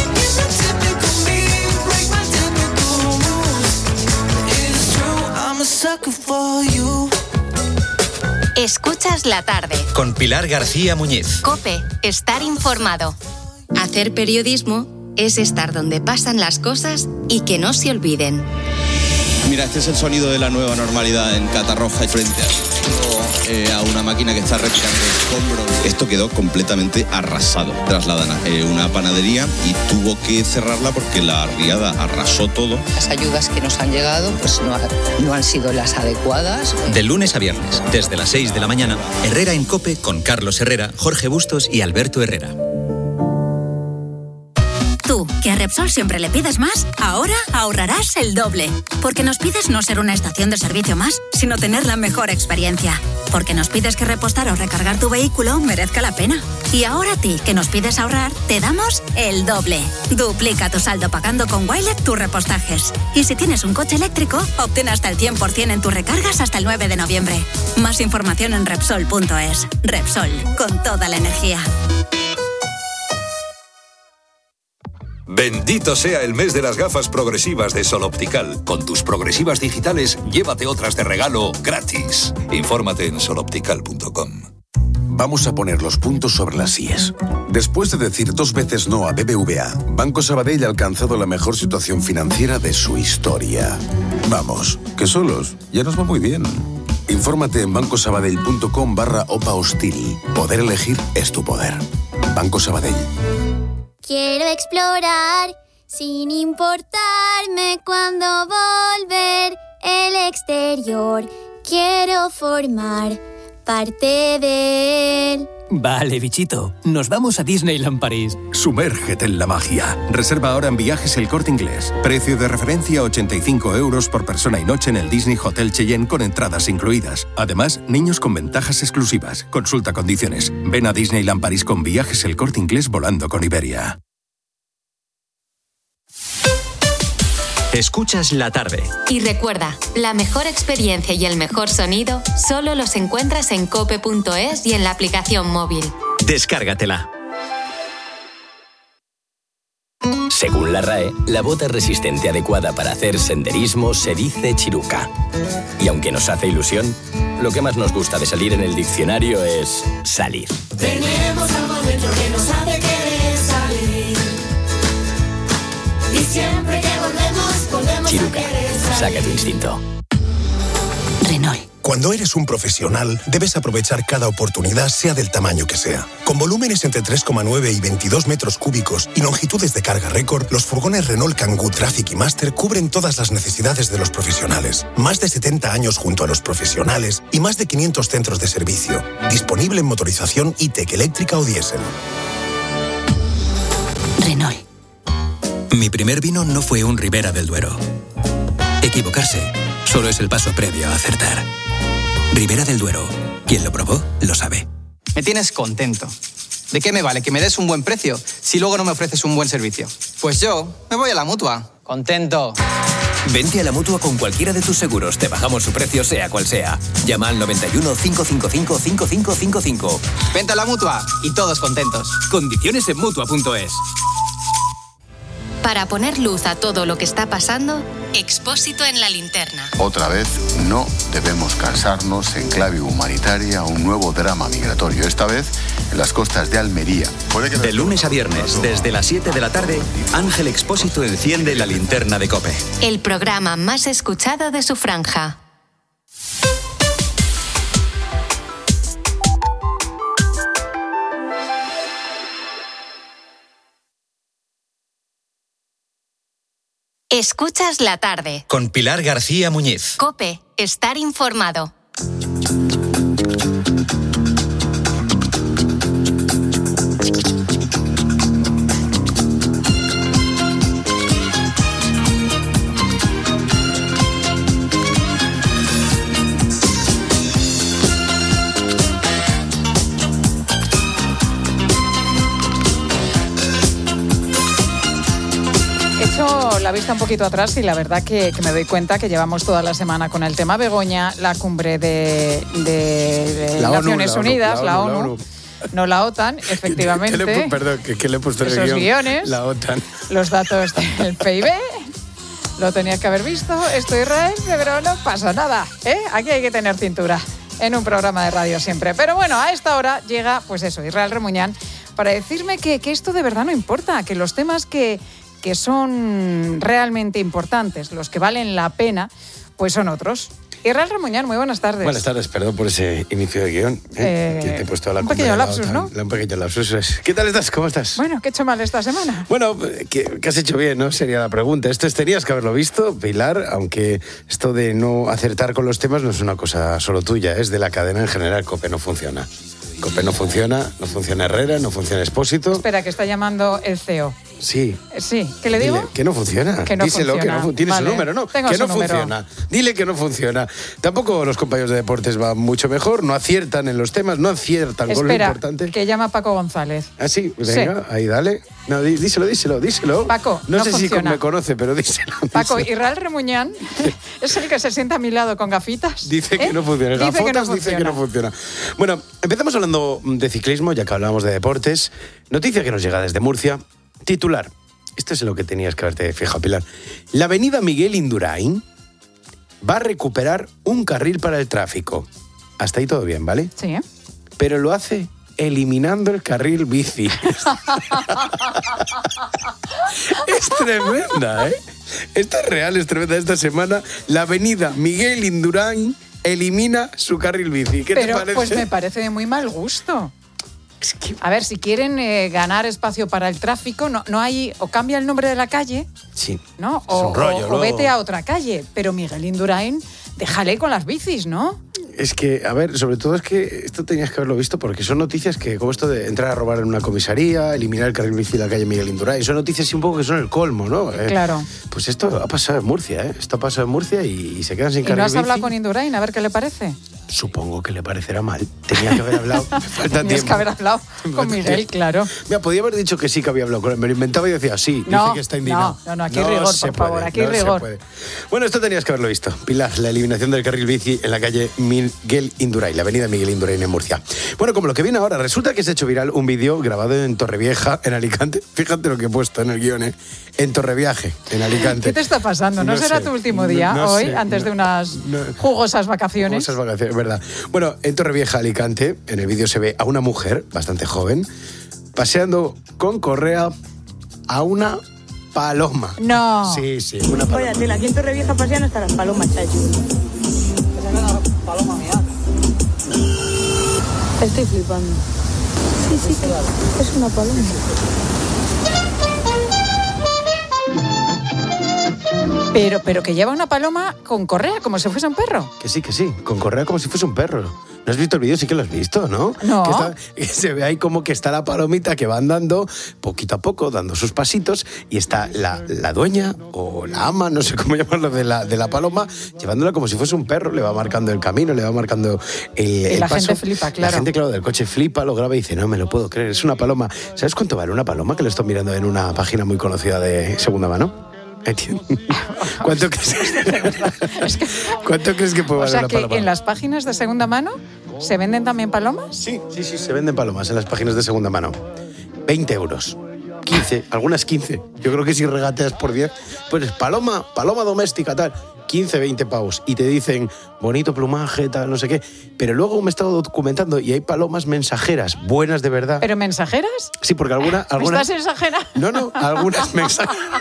Escuchas la tarde. Con Pilar García Muñiz. COPE. Estar informado. Hacer periodismo es estar donde pasan las cosas y que no se olviden. Mira, este es el sonido de la nueva normalidad en Catarroja frente a una máquina que está retirando escombros. Esto quedó completamente arrasado. Trasladan a una panadería y tuvo que cerrarla porque la riada arrasó todo. Las ayudas que nos han llegado pues no han sido las adecuadas. De lunes a viernes, desde las 6 de la mañana, Herrera en COPE con Carlos Herrera, Jorge Bustos y Alberto Herrera. Tú, que a Repsol siempre le pides más, ahora ahorrarás el doble. Porque nos pides no ser una estación de servicio más, sino tener la mejor experiencia. Porque nos pides que repostar o recargar tu vehículo merezca la pena. Y ahora a ti, que nos pides ahorrar, te damos el doble. Duplica tu saldo pagando con Wilet tus repostajes. Y si tienes un coche eléctrico, obtén hasta el 100% en tus recargas hasta el 9 de noviembre. Más información en Repsol.es. Repsol, con toda la energía. Bendito sea el mes de las gafas progresivas de Sol Optical. Con tus progresivas digitales, llévate otras de regalo gratis. Infórmate en soloptical.com. Vamos a poner los puntos sobre las íes. Después de decir 2 veces no a BBVA, Banco Sabadell ha alcanzado la mejor situación financiera de su historia. Vamos, que solos ya nos va muy bien. Infórmate en bancosabadell.com/OPA hostil. Poder elegir es tu poder. Banco Sabadell. Quiero explorar sin importarme cuándo volver el exterior. Quiero formar parte de él. Vale, bichito. Nos vamos a Disneyland París. Sumérgete en la magia. Reserva ahora en Viajes El Corte Inglés. Precio de referencia 85 € por persona y noche en el Disney Hotel Cheyenne con entradas incluidas. Además, niños con ventajas exclusivas. Consulta condiciones. Ven a Disneyland París con Viajes El Corte Inglés volando con Iberia. Escuchas la tarde. Y recuerda, la mejor experiencia y el mejor sonido solo los encuentras en cope.es y en la aplicación móvil. Descárgatela. Según la RAE, la bota resistente adecuada para hacer senderismo se dice chiruca. Y aunque nos hace ilusión, lo que más nos gusta de salir en el diccionario es salir. Tenemos algo dentro que nos hace querer salir. Y siempre que volvemos Chiruca, a querer salir. saca tu instinto. Renault. Cuando eres un profesional, debes aprovechar cada oportunidad, sea del tamaño que sea. Con volúmenes entre 3,9 y 22 metros cúbicos y longitudes de carga récord, los furgones Renault Kangoo Traffic y Master cubren todas las necesidades de los profesionales. Más de 70 años junto a los profesionales y más de 500 centros de servicio. Disponible en motorización e-tech eléctrica o diésel. Renault. Mi primer vino no fue un Ribera del Duero. Equivocarse solo es el paso previo a acertar. Ribera del Duero. Quien lo probó, lo sabe. Me tienes contento. ¿De qué me vale que me des un buen precio si luego no me ofreces un buen servicio? Pues yo me voy a la Mutua. Contento. Vente a la Mutua con cualquiera de tus seguros. Te bajamos su precio sea cual sea. Llama al 91 555 5555. Vente a la Mutua y todos contentos. Condiciones en Mutua.es. Para poner luz a todo lo que está pasando, Expósito en la linterna. Otra vez, no debemos cansarnos en clave humanitaria un nuevo drama migratorio, esta vez en las costas de Almería. De lunes a viernes, desde las 7 de la tarde, Ángel Expósito enciende la linterna de COPE. El programa más escuchado de su franja. Escuchas la tarde. Con Pilar García Muñiz. COPE, estar informado. La vista un poquito atrás y la verdad que me doy cuenta que llevamos toda la semana con el tema Begoña, la cumbre de Naciones Unidas, la ONU. No la OTAN, efectivamente. ¿Qué le he puesto en el esos guión? guiones, la OTAN. Los datos del PIB, lo tenías que haber visto. Esto Israel, pero no pasa nada, ¿eh? Aquí hay que tener cintura en un programa de radio siempre. Pero bueno, a esta hora llega, pues eso, Israel Remuñán, para decirme que esto de verdad no importa, que los temas que son realmente importantes, los que valen la pena, pues son otros. Israel Remuñán, muy buenas tardes. Buenas tardes, perdón por ese inicio de guión. Que te he puesto a la un pequeño lapsus, ¿no? Un pequeño lapsus. ¿Qué tal estás? ¿Cómo estás? Bueno, ¿qué he hecho mal esta semana? Bueno, ¿qué has hecho bien, no? Sería la pregunta. Esto tenías que haberlo visto, Pilar, aunque esto de no acertar con los temas no es una cosa solo tuya, es de la cadena en general. COPE no funciona. COPE no funciona Herrera, no funciona Expósito. Espera, que está llamando el CEO. Sí. Sí, ¿qué le digo? Dile que no funciona. Que no Díselo, funciona. que no tienes vale. su número, ¿no? Tengo que su no número. funciona. Dile que no funciona. Tampoco los compañeros de deportes van mucho mejor, no aciertan en los temas, no aciertan con lo importante. Que llama Paco González. Ah, sí, venga, ahí dale. No, díselo. Paco, no sé funciona. si me conoce, pero díselo. Paco, Israel Remuñán es el que se sienta a mi lado con gafitas. Dice que no funciona. Dice que no funciona. Bueno, empezamos hablando de ciclismo, ya que hablábamos de deportes. Noticia que nos llega desde Murcia. Titular. Esto es en lo que tenías que haberte fijado, Pilar. La avenida Miguel Indurain va a recuperar un carril para el tráfico. Hasta ahí todo bien, ¿vale? Sí. Pero lo hace eliminando el carril bici. Es tremenda, ¿eh? Esto es real, es tremenda. Esta semana la avenida Miguel Indurain elimina su carril bici. ¿Qué te parece? Pues me parece de muy mal gusto. A ver, si quieren ganar espacio para el tráfico, no hay, o cambia el nombre de la calle, sí, ¿no? Es un rollo, o vete a otra calle. Pero Miguel Indurain, déjale con las bicis, ¿no? Es que, a ver, sobre todo es que esto tenías que haberlo visto porque son noticias que, como esto de entrar a robar en una comisaría, eliminar el carril bici de la calle Miguel Indurain, son noticias un poco que son el colmo, ¿no? Claro. Pues esto ha pasado en Murcia, ¿eh? Esto ha pasado en Murcia y se quedan sin carril bici. ¿Y no has hablado con Indurain a ver qué le parece? Supongo que le parecerá mal. Tenía que haber hablado. Me falta Tenías tiempo. que haber hablado con Miguel, claro. Mira, podía haber dicho que sí que había hablado con él. Me lo inventaba y decía, sí, dice que está indignado. No, aquí hay rigor, por favor, aquí hay rigor. Bueno, esto tenías que haberlo visto. Pilar, la eliminación del carril bici en la calle Miguel Indurain, la avenida Miguel Indurain en Murcia. Bueno, como lo que viene ahora, resulta que se ha hecho viral un vídeo grabado en Torrevieja, en Alicante. Fíjate lo que he puesto en el guión, ¿eh? En Torreviaje, en Alicante. ¿Qué te está pasando? ¿No será tu último día hoy, antes de unas jugosas vacaciones? Jugosas vacaciones, verdad. Bueno, en Torrevieja, Alicante, en el vídeo se ve a una mujer bastante joven paseando con correa a una paloma. No. Sí, una paloma. Vaya tela, aquí en Torrevieja paseando hasta las palomas, chacho. Paloma mía. Estoy flipando. Sí, es una paloma. Pero que lleva una paloma con correa, como si fuese un perro. Que sí, con correa como si fuese un perro. ¿No has visto el vídeo? Sí que lo has visto, ¿no? No. Que se ve ahí como que está la palomita que va andando poquito a poco, dando sus pasitos, y está la dueña o la ama, no sé cómo llamarlo, de la paloma, llevándola como si fuese un perro, le va marcando el camino, le va marcando el la paso. Gente flipa, claro. La gente, claro, del coche flipa, lo graba y dice, no me lo puedo creer, es una paloma. ¿Sabes cuánto vale una paloma? Que lo estoy mirando en una página muy conocida de segunda mano. ¿Cuánto crees? ¿Cuánto crees que puede valer una paloma? O sea, que en las páginas de segunda mano se venden también palomas. Sí, se venden palomas en las páginas de segunda mano. 20 euros. 15, algunas 15. Yo creo que si regateas por 10, pues paloma doméstica, tal, 15, 20 pavos. Y te dicen, bonito plumaje, tal, no sé qué. Pero luego me he estado documentando y hay palomas mensajeras, buenas de verdad. ¿Pero mensajeras? Sí, porque algunas... ¿Me estás exagerando? No, algunas mensajeras.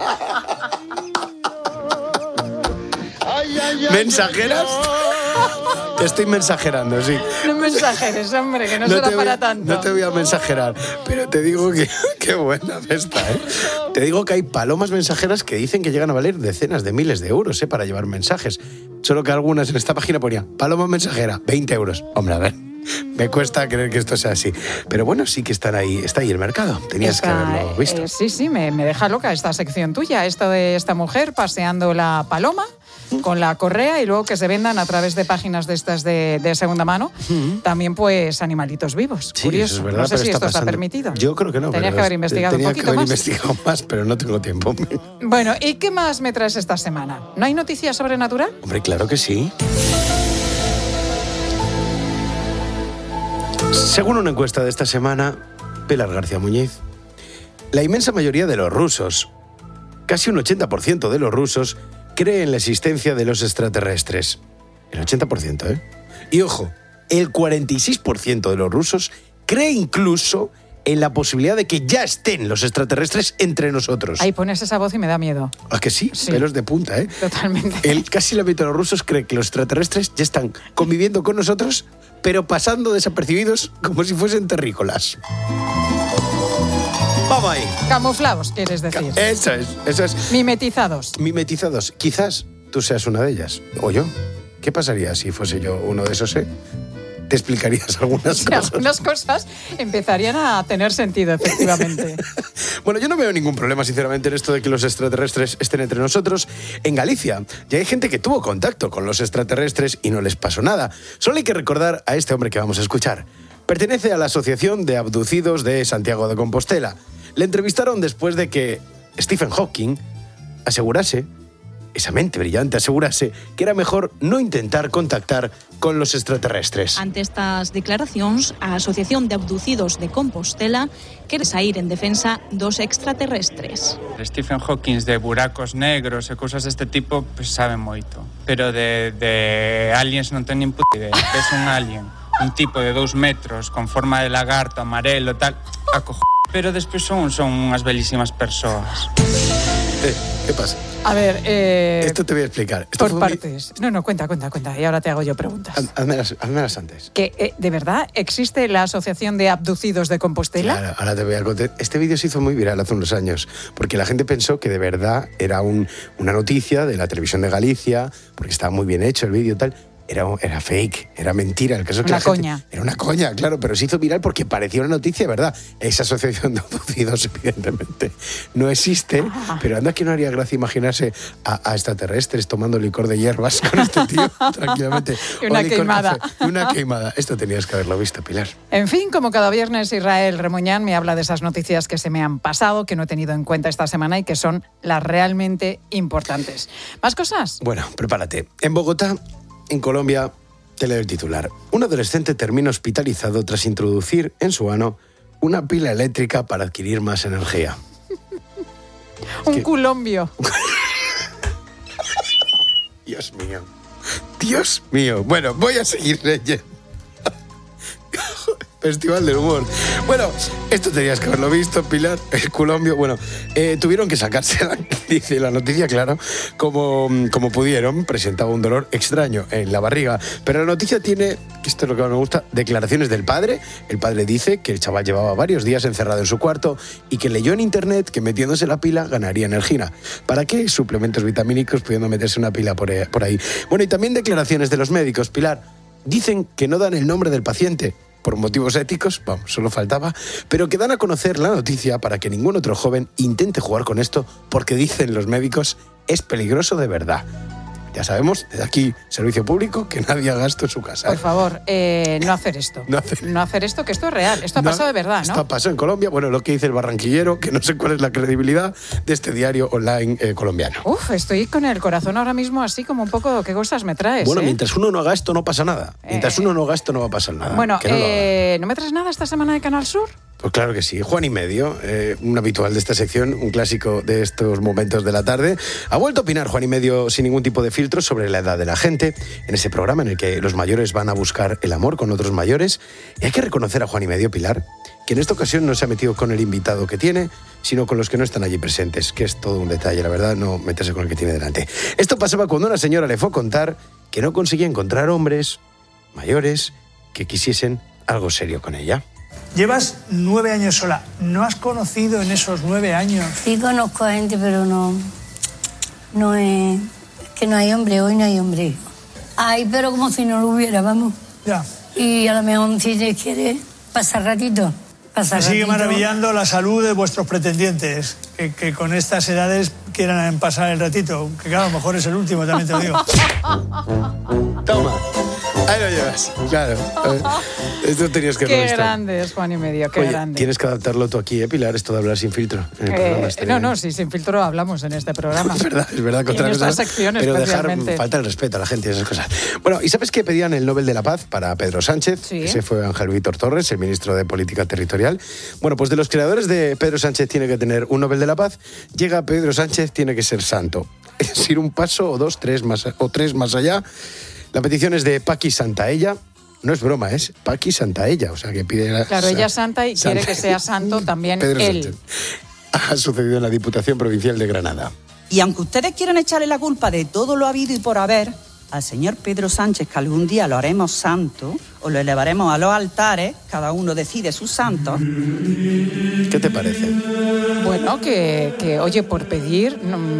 ¿Mensajeras? Te estoy mensajerando, sí. No mensajeres, hombre, que no será para tanto. No te voy a mensajerar, pero te digo que qué buena esta, ¿eh? Te digo que hay palomas mensajeras que dicen que llegan a valer decenas de miles de euros, ¿eh? Para llevar mensajes. Solo que algunas en esta página ponía, paloma mensajera, 20 euros. Hombre, a ver, me cuesta creer que esto sea así. Pero bueno, sí que está ahí el mercado. Tenías que haberlo visto. Sí, me deja loca esta sección tuya. Esto de esta mujer paseando la paloma con la correa y luego que se vendan a través de páginas de estas de segunda mano, también pues animalitos vivos. Sí, curioso. Eso es verdad, no sé si esto está está permitido. Yo creo que no. Tenías que haber investigado un poquito más. Tenía que haber investigado más, pero no tengo tiempo. Bueno, ¿y qué más me traes esta semana? ¿No hay noticias sobrenatural? Hombre, claro que sí. Según una encuesta de esta semana, Pilar García Muñiz, la inmensa mayoría de los rusos, casi un 80% de los rusos, cree en la existencia de los extraterrestres. El 80%, ¿eh? Y ojo, el 46% de los rusos cree incluso en la posibilidad de que ya estén los extraterrestres entre nosotros. Ahí pones esa voz y me da miedo. ¿A que sí? Pelos de punta, ¿eh? Totalmente. Casi la mitad de los rusos cree que los extraterrestres ya están conviviendo con nosotros, pero pasando desapercibidos como si fuesen terrícolas. Vamos ahí. Camuflados, quieres decir. Eso es. Mimetizados. Mimetizados. Quizás tú seas una de ellas. O yo. ¿Qué pasaría si fuese yo uno de esos, eh? Te explicarías algunas cosas. Algunas cosas empezarían a tener sentido, efectivamente. Bueno, yo no veo ningún problema, sinceramente, en esto de que los extraterrestres estén entre nosotros. En Galicia ya hay gente que tuvo contacto con los extraterrestres y no les pasó nada. Solo hay que recordar a este hombre que vamos a escuchar. Pertenece a la Asociación de Abducidos de Santiago de Compostela. Le entrevistaron después de que Stephen Hawking asegurase, esa mente brillante asegurase, que era mejor no intentar contactar con los extraterrestres. Ante estas declaracións, a Asociación de Abducidos de Compostela quere saír en defensa dos extraterrestres. Stephen Hawking de buracos negros e cousas deste tipo, pues sabe moito. Pero de aliens non ten nin puta idea. Ves un alien, un tipo de 2 metros, con forma de lagarto, amarelo, tal, pero despois son unhas belísimas persoas. ¿Qué pasa? A ver, esto te voy a explicar. Esto por partes. No, cuenta. Y ahora te hago yo preguntas. Házmelas antes. Que, ¿de verdad existe la Asociación de Abducidos de Compostela? Claro, ahora te voy a contar. Este vídeo se hizo muy viral hace unos años, porque la gente pensó que de verdad era una noticia de la televisión de Galicia, porque estaba muy bien hecho el vídeo y tal. Era fake, era mentira. El caso es que era una coña, claro, pero se hizo viral porque parecía una noticia, ¿verdad? Esa asociación de abducidos, evidentemente, no existe, pero anda que no haría gracia imaginarse a extraterrestres tomando licor de hierbas con este tío, tranquilamente. Y una queimada. Y una queimada. Esto tenías que haberlo visto, Pilar. En fin, como cada viernes, Israel Remuñán me habla de esas noticias que se me han pasado, que no he tenido en cuenta esta semana y que son las realmente importantes. ¿Más cosas? Bueno, prepárate. En Bogotá, en Colombia, te leo el titular. Un adolescente termina hospitalizado tras introducir en su ano una pila eléctrica para adquirir más energía. Un culombio. Dios mío. Bueno, voy a seguir leyendo. Festival del humor. Bueno, esto tenías que haberlo visto, Pilar, el culombio. Bueno, tuvieron que sacársela, dice la noticia, claro, como pudieron. Presentaba un dolor extraño en la barriga. Pero la noticia tiene, que esto es lo que más me gusta, declaraciones del padre. El padre dice que el chaval llevaba varios días encerrado en su cuarto y que leyó en internet que metiéndose la pila ganaría energía. ¿Para qué? Suplementos vitamínicos pudiendo meterse una pila por ahí. Bueno, y también declaraciones de los médicos, Pilar. Dicen que no dan el nombre del paciente por motivos éticos, vamos, solo faltaba, pero que dan a conocer la noticia para que ningún otro joven intente jugar con esto, porque dicen los médicos, es peligroso de verdad. Ya sabemos, desde aquí, servicio público, que nadie haga esto en su casa. Por favor, no hacer esto. No hacer esto, que esto es real. Esto ha pasado de verdad, ¿no? Esto pasó en Colombia. Bueno, lo que dice el Barranquillero, que no sé cuál es la credibilidad de este diario online colombiano. Uf, estoy con el corazón ahora mismo así como un poco, ¿qué cosas me traes? Bueno, mientras uno no haga esto, no pasa nada. Mientras uno no haga esto, no va a pasar nada. Bueno, ¿no me traes nada esta semana de Canal Sur? Pues claro que sí. Juan y Medio, un habitual de esta sección, un clásico de estos momentos de la tarde. Ha vuelto a opinar Juan y Medio sin ningún tipo de filtro sobre la edad de la gente, en ese programa en el que los mayores van a buscar el amor con otros mayores. Y hay que reconocer a Juan y Medio, Pilar, que en esta ocasión no se ha metido con el invitado que tiene, sino con los que no están allí presentes, que es todo un detalle, la verdad, no meterse con el que tiene delante. Esto pasaba cuando una señora le fue a contar que no conseguía encontrar hombres mayores que quisiesen algo serio con ella. Llevas 9 años sola. ¿No has conocido en esos 9 años? Sí conozco a gente, pero no es que no hay hombre, hoy no hay hombre. Ay, pero como si no lo hubiera, vamos. Ya. Y a lo mejor si te quieres pasar ratito. Me sigue maravillando la salud de vuestros pretendientes, que con estas edades quieran pasar el ratito, que claro, a lo mejor es el último, también te lo digo. Toma, ahí lo llevas, claro. Esto tenías que Qué grande es Juan y Medio, qué grande. Tienes que adaptarlo tú aquí, Pilar, esto de hablar sin filtro. En el programa sí, sin filtro hablamos en este programa. Es verdad, contra en esta sección pero especialmente. Dejar falta el respeto a la gente y esas cosas. Bueno, ¿y sabes que pedían el Nobel de la Paz para Pedro Sánchez? Sí. Ese fue Ángel Víctor Torres, el ministro de Política Territorial. Bueno, pues de los creadores de Pedro Sánchez tiene que tener un Nobel de la Paz, llega Pedro Sánchez, tiene que ser santo. Es ir un paso o dos, tres más allá. La petición es de Paqui Santaella. No es broma, es Paqui Santaella, o sea que pide... Claro, ella es santa y quiere que sea santo también Pedro él. Sánchez. Ha sucedido en la Diputación Provincial de Granada. Y aunque ustedes quieran echarle la culpa de todo lo habido y por haber al señor Pedro Sánchez, que algún día lo haremos santo o lo elevaremos a los altares, cada uno decide sus santos. ¿Qué te parece? Bueno, que oye, por pedir,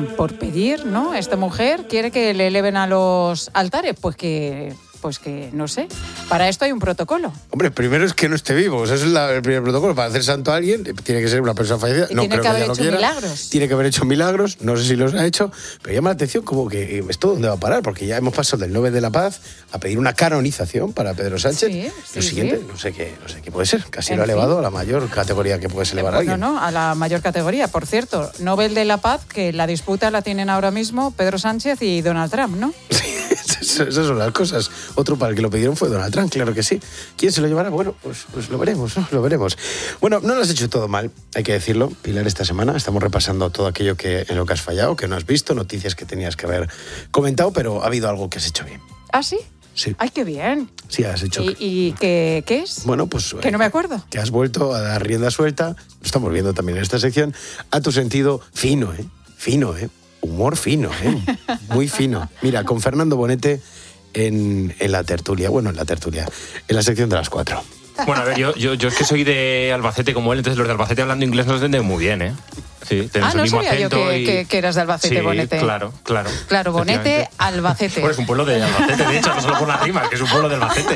¿no? Esta mujer quiere que le eleven a los altares, pues que no sé, para esto hay un protocolo. Hombre, primero es que no esté vivo, ese es el primer protocolo. Para hacer santo a alguien tiene que ser una persona fallecida. Y no tiene creo que haber ella hecho milagros. Tiene que haber hecho milagros, no sé si los ha hecho, pero llama la atención como que esto dónde va a parar, porque ya hemos pasado del Nobel de la Paz a pedir una canonización para Pedro Sánchez. Sí, lo siguiente, no sé qué puede ser, casi lo ha elevado a la mayor categoría que puedes elevar a alguien. No, a la mayor categoría. Por cierto, Nobel de la Paz, que la disputa la tienen ahora mismo Pedro Sánchez y Donald Trump, ¿no? Esas son las cosas. Otro para el que lo pidieron fue Donald Trump, claro que sí. ¿Quién se lo llevará? Bueno, pues lo veremos, ¿no? Lo veremos. Bueno, no lo has hecho todo mal, hay que decirlo, Pilar, esta semana. Estamos repasando todo aquello en lo que has fallado, que no has visto, noticias que tenías que haber comentado, pero ha habido algo que has hecho bien. ¿Ah, sí? Sí. ¡Ay, qué bien! Sí, has hecho. ¿Y qué es? Bueno, pues... Que no me acuerdo. Que has vuelto a dar rienda suelta, lo estamos viendo también en esta sección, a tu sentido fino, ¿eh? Fino, ¿eh? Humor fino, ¿eh? Muy fino. Mira, con Fernando Bonete en la tertulia, en la sección de las 4. Bueno, a ver, yo es que soy de Albacete como él, entonces los de Albacete hablando inglés nos entienden muy bien, ¿eh? Sí, tenemos el mismo sabía acento yo que eras de Albacete, sí, Bonete. Claro. Claro, Bonete, Albacete. Bueno, es un pueblo de Albacete, de hecho, no solo por la rima, que es un pueblo de Albacete.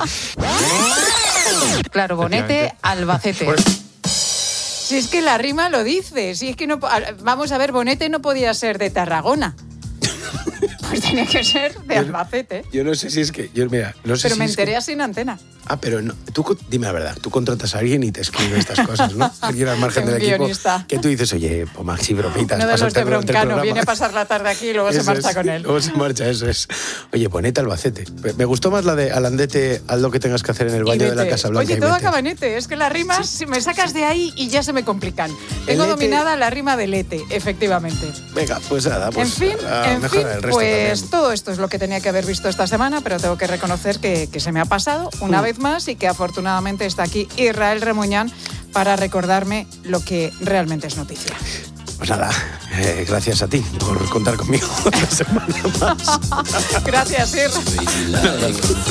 Claro, Bonete, Albacete. Pues, si es que la rima lo dice, si es que no... Vamos a ver, Bonete no podía ser de Tarragona. Pues tenía que ser de Albacete. Yo no sé si es que... no sé pero si me es enteré que... así en antena. Ah, pero no, tú dime la verdad, tú contratas a alguien y te escribe estas cosas, ¿no? Alguien al margen Un del equipo guionista. que tú dices, oye, pues Maxi, bromitas. Uno de los de Broncano, viene a pasar pasar la tarde aquí y luego se marcha con él. Luego se marcha, eso es. Oye, ponete Albacete. Me gustó más la de Alandete, haz lo que tengas que hacer en el baño de la Casa Blanca. Oye, todo acaba en ete, es que las rimas, si me sacas de ahí y ya se me complican. Tengo dominada la rima del ete, efectivamente. Venga, pues nada, pues en fin, el resto pues también. todo esto es lo que tenía que haber visto esta semana, pero tengo que reconocer que se me ha pasado una vez más y que afortunadamente está aquí Israel Remuñán para recordarme lo que realmente es noticia. Pues nada, gracias a ti por contar conmigo una semana más. Gracias, Israel.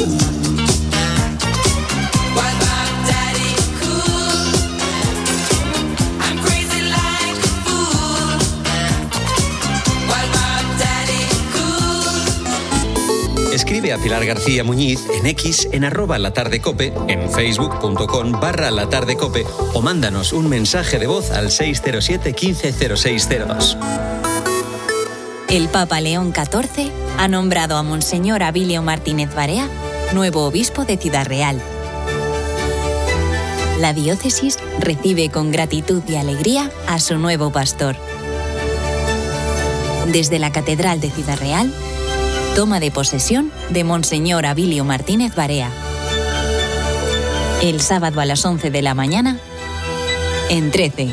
Escribe a Pilar García Muñiz en X, en @latardecope, en facebook.com/latardecope o mándanos un mensaje de voz al 607 15 0602. El Papa León XIV ha nombrado a Monseñor Abilio Martínez Barea nuevo obispo de Ciudad Real. La diócesis recibe con gratitud y alegría a su nuevo pastor. Desde la Catedral de Ciudad Real, toma de posesión de Monseñor Abilio Martínez Barea. El sábado a las 11 de la mañana, en 13.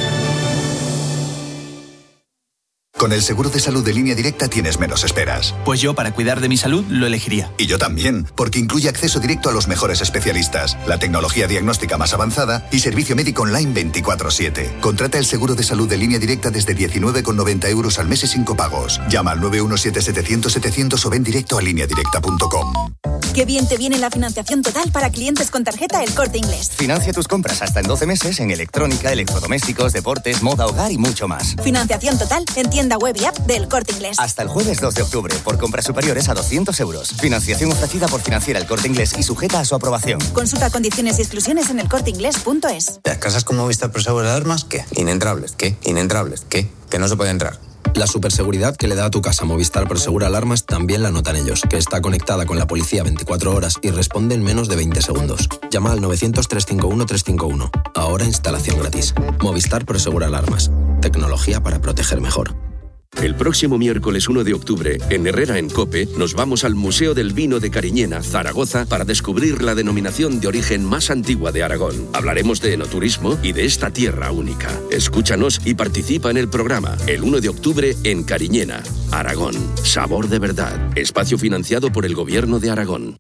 Con el seguro de salud de Línea Directa tienes menos esperas. Pues yo, para cuidar de mi salud, lo elegiría. Y yo también, porque incluye acceso directo a los mejores especialistas, la tecnología diagnóstica más avanzada y servicio médico online 24/7. Contrata el seguro de salud de Línea Directa desde 19,90 € al mes y sin copagos. Llama al 917-700-700 o ven directo a lineadirecta.com. Qué bien te viene la financiación total para clientes con tarjeta El Corte Inglés. Financia tus compras hasta en 12 meses en electrónica, electrodomésticos, deportes, moda, hogar y mucho más. Financiación total en tienda web y app del Corte Inglés. Hasta el jueves 2 de octubre, por compras superiores a 200 €. Financiación ofrecida por Financiera El Corte Inglés y sujeta a su aprobación. Consulta condiciones y exclusiones en elcorteinglés.es. Las casas con Movistar Prosegur Alarmas, ¿qué? Inentrables, ¿qué? Inentrables, ¿qué? Que no se puede entrar. La superseguridad que le da a tu casa Movistar Prosegur Alarmas también la notan ellos, que está conectada con la policía 24 horas y responde en menos de 20 segundos. Llama al 900-351-351. Ahora instalación gratis. Movistar Prosegur Alarmas. Tecnología para proteger mejor. El próximo miércoles 1 de octubre, en Herrera en COPE, nos vamos al Museo del Vino de Cariñena, Zaragoza, para descubrir la denominación de origen más antigua de Aragón. Hablaremos de enoturismo y de esta tierra única. Escúchanos y participa en el programa el 1 de octubre en Cariñena, Aragón. Sabor de verdad. Espacio financiado por el Gobierno de Aragón.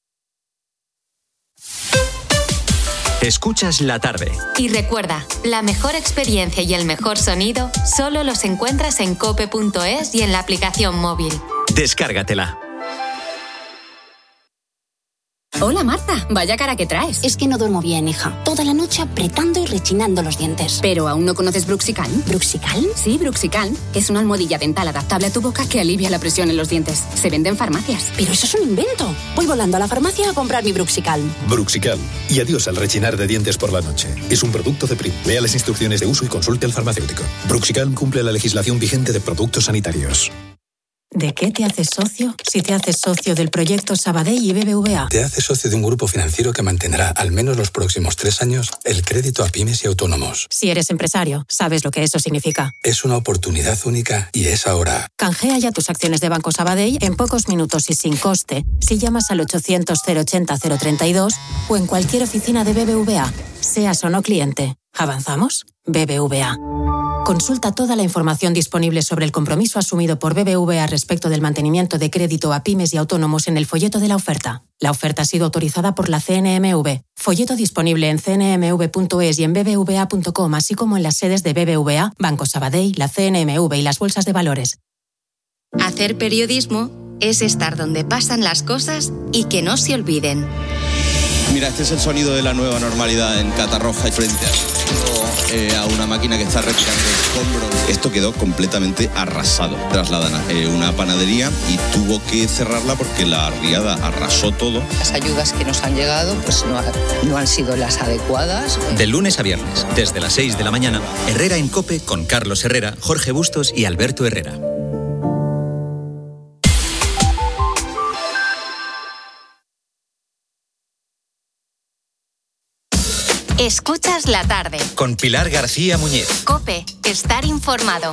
Escuchas la tarde. Y recuerda, la mejor experiencia y el mejor sonido solo los encuentras en cope.es y en la aplicación móvil. Descárgatela. Hola Marta, vaya cara que traes. Es que no duermo bien, hija. Toda la noche apretando y rechinando los dientes. ¿Pero aún no conoces Bruxicalm? ¿Bruxicalm? Sí, Bruxicalm. Es una almohadilla dental adaptable a tu boca que alivia la presión en los dientes. Se vende en farmacias. Pero eso es un invento. Voy volando a la farmacia a comprar mi Bruxicalm. Bruxicalm. Y adiós al rechinar de dientes por la noche. Es un producto de Prim. Lea las instrucciones de uso y consulte al farmacéutico. Bruxicalm cumple la legislación vigente de productos sanitarios. ¿De qué te haces socio? Si te haces socio del proyecto Sabadell y BBVA. Te haces socio de un grupo financiero que mantendrá al menos los próximos 3 años el crédito a pymes y autónomos. Si eres empresario, sabes lo que eso significa. Es una oportunidad única y es ahora. Canjea ya tus acciones de Banco Sabadell en pocos minutos y sin coste si llamas al 800-080-032 o en cualquier oficina de BBVA, seas o no cliente. ¿Avanzamos? BBVA. Consulta toda la información disponible sobre el compromiso asumido por BBVA respecto del mantenimiento de crédito a pymes y autónomos en el folleto de la oferta. La oferta ha sido autorizada por la CNMV. Folleto disponible en cnmv.es y en bbva.com, así como en las sedes de BBVA, Banco Sabadell, la CNMV y las bolsas de valores. Hacer periodismo es estar donde pasan las cosas y que no se olviden. Mira, este es el sonido de la nueva normalidad en Catarroja y frente a una máquina que está retirando escombros. Esto quedó completamente arrasado. Trasladan a una panadería y tuvo que cerrarla porque la riada arrasó todo. Las ayudas que nos han llegado pues no han sido las adecuadas. De lunes a viernes, desde las 6 de la mañana, Herrera en COPE con Carlos Herrera, Jorge Bustos y Alberto Herrera. Escuchas la tarde. Con Pilar García Muñiz. COPE, estar informado.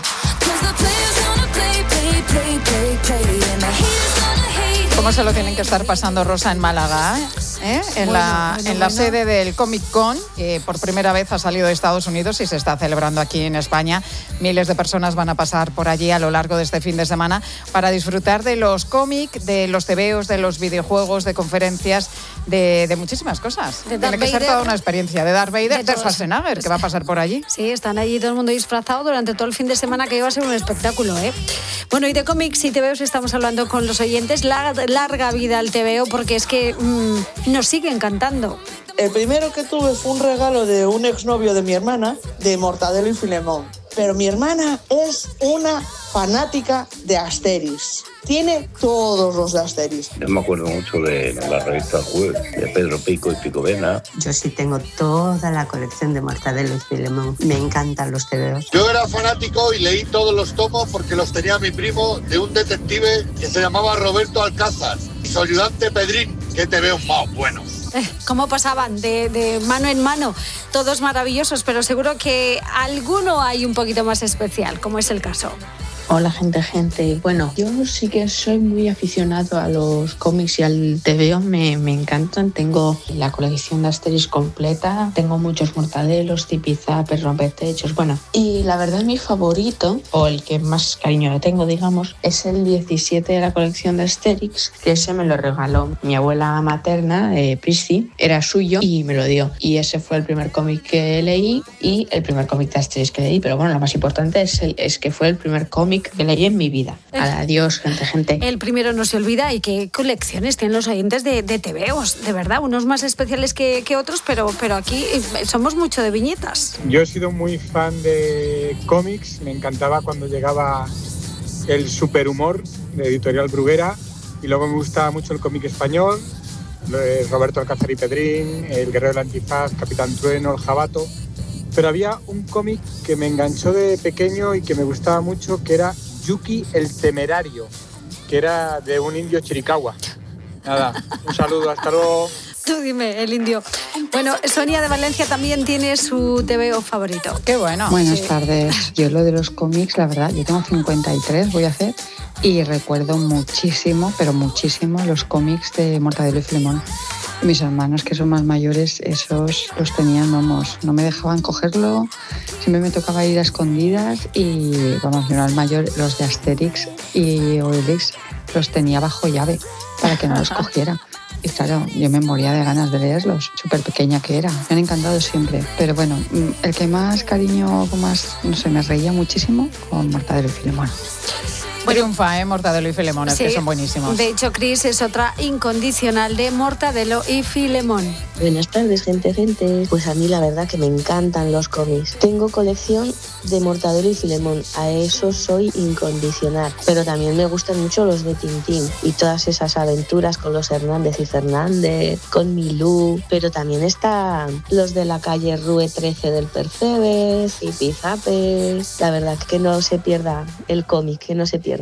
¿Cómo se lo tienen que estar pasando, Rosa, en Málaga? En la sede del Comic Con, que por primera vez ha salido de Estados Unidos y se está celebrando aquí en España. Miles de personas van a pasar por allí a lo largo de este fin de semana para disfrutar de los cómics, de los tebeos, de los videojuegos, de conferencias, de muchísimas cosas. Tiene que ser toda una experiencia. De Darth Vader, de Schwarzenegger, que va a pasar por allí. Sí, están allí todo el mundo disfrazado durante todo el fin de semana, que iba a ser un espectáculo, ¿eh? Bueno, y de cómics y tebeos estamos hablando con los oyentes. Larga vida al tebeo, porque es que nos sigue encantando. El primero que tuve fue un regalo de un exnovio de mi hermana, de Mortadelo y Filemón. Pero mi hermana es una fanática de Asterix. Tiene todos los de Asterix. Yo me acuerdo mucho de la revista Juez, de Pedro Pico y Picovena. Yo sí tengo toda la colección de Mortadelo y Filemón. Me encantan los tebeos. Yo era fanático y leí todos los tomos porque los tenía mi primo de un detective que se llamaba Roberto Alcázar y su ayudante Pedrín. Qué tebeos más buenos. ¿Cómo pasaban de mano en mano? Todos maravillosos, pero seguro que alguno hay un poquito más especial, como es el caso. Hola gente. Bueno, yo sí que soy muy aficionado a los cómics y al TVO, me encantan. Tengo la colección de Asterix completa, tengo muchos mortadelos, zipizape, rompetechos, bueno. Y la verdad mi favorito, o el que más cariño le tengo, digamos, es el 17 de la colección de Asterix, que ese me lo regaló mi abuela materna, Prissy, era suyo y me lo dio. Y ese fue el primer cómic que leí y el primer cómic de Asterix que leí, pero bueno, lo más importante es que fue el primer cómic que leí en mi vida. Adiós, gente. El primero no se olvida. Y qué colecciones tienen los oyentes de TVOs, de verdad, unos más especiales que otros, pero aquí somos mucho de viñetas. Yo he sido muy fan de cómics, me encantaba cuando llegaba el superhumor de Editorial Bruguera, y luego me gustaba mucho el cómic español, Roberto Alcázar y Pedrín, El Guerrero del Antifaz, Capitán Trueno, El Jabato. Pero había un cómic que me enganchó de pequeño y que me gustaba mucho, que era Yuki el Temerario, que era de un indio chiricahua. Nada, un saludo, hasta luego. Tú dime, el indio. Bueno, Sonia de Valencia también tiene su TVO favorito. Qué bueno. Buenas tardes. Yo lo de los cómics, la verdad, yo tengo 53, voy a hacer, y recuerdo muchísimo, pero muchísimo, los cómics de Mortadelo y Filemón. Mis hermanos, que son más mayores, esos los tenían, vamos, no me dejaban cogerlo, siempre me tocaba ir a escondidas y, vamos, mi hermano mayor, los de Asterix y Obelix, los tenía bajo llave para que no los cogiera. Y claro, yo me moría de ganas de leerlos, súper pequeña que era. Me han encantado siempre. Pero bueno, el que más cariño, más, no sé, me reía muchísimo con Mortadelo y Filemón. Triunfa, Mortadelo y Filemón, sí, que son buenísimos. De hecho, Cris es otra incondicional de Mortadelo y Filemón. Buenas tardes, gente. Pues a mí la verdad que me encantan los cómics. Tengo colección de Mortadelo y Filemón, a eso soy incondicional. Pero también me gustan mucho los de Tintín y todas esas aventuras con los Hernández y Fernández, con Milú. Pero también están los de la calle Rue 13 del Percebes y Zipizape. La verdad que no se pierda el cómic, que no se pierda.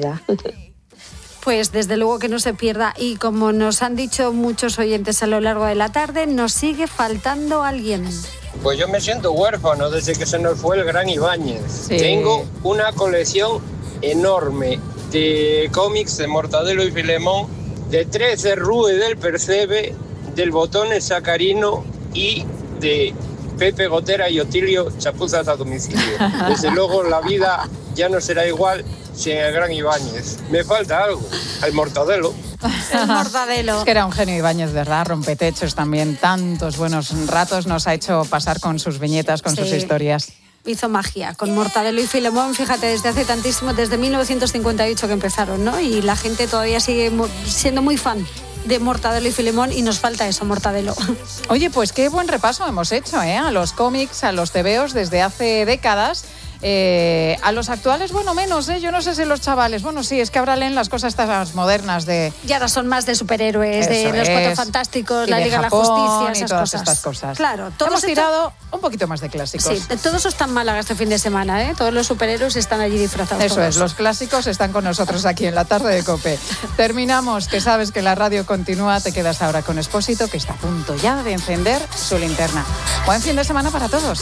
Pues desde luego que no se pierda, y como nos han dicho muchos oyentes a lo largo de la tarde, nos sigue faltando alguien. Pues yo me siento huérfano desde que se nos fue el gran Ibáñez. Sí. Tengo una colección enorme de cómics de Mortadelo y Filemón, de 13 Rue del Percebe, del Botones Sacarino y de Pepe Gotera y Otilio Chapuzas a domicilio. Desde luego la vida ya no será igual sin el gran Ibáñez. Me falta algo, el Mortadelo. El Mortadelo. Es que era un genio Ibáñez, ¿verdad? Rompetechos también, tantos buenos ratos nos ha hecho pasar con sus viñetas, con sus historias. Hizo magia con Mortadelo y Filemón, fíjate, desde hace tantísimo, desde 1958 que empezaron, ¿no? Y la gente todavía sigue siendo muy fan de Mortadelo y Filemón, y nos falta eso, Mortadelo. Oye, pues qué buen repaso hemos hecho, a los cómics, a los TVOs desde hace décadas. A los actuales, bueno, menos, yo no sé si los chavales, bueno, sí, es que ahora leen las cosas estas modernas de... Y ahora son más de superhéroes, de los Cuatro Fantásticos, la Liga de la Justicia, esas todas estas cosas. Claro, hemos tirado un poquito más de clásicos. Sí, todo eso está en Málaga este fin de semana, todos los superhéroes están allí disfrazados. Eso todos. Es, los clásicos están con nosotros aquí en la tarde de COPE. Terminamos, que sabes que la radio continúa, te quedas ahora con Expósito, que está a punto ya de encender su linterna. Buen fin de semana para todos.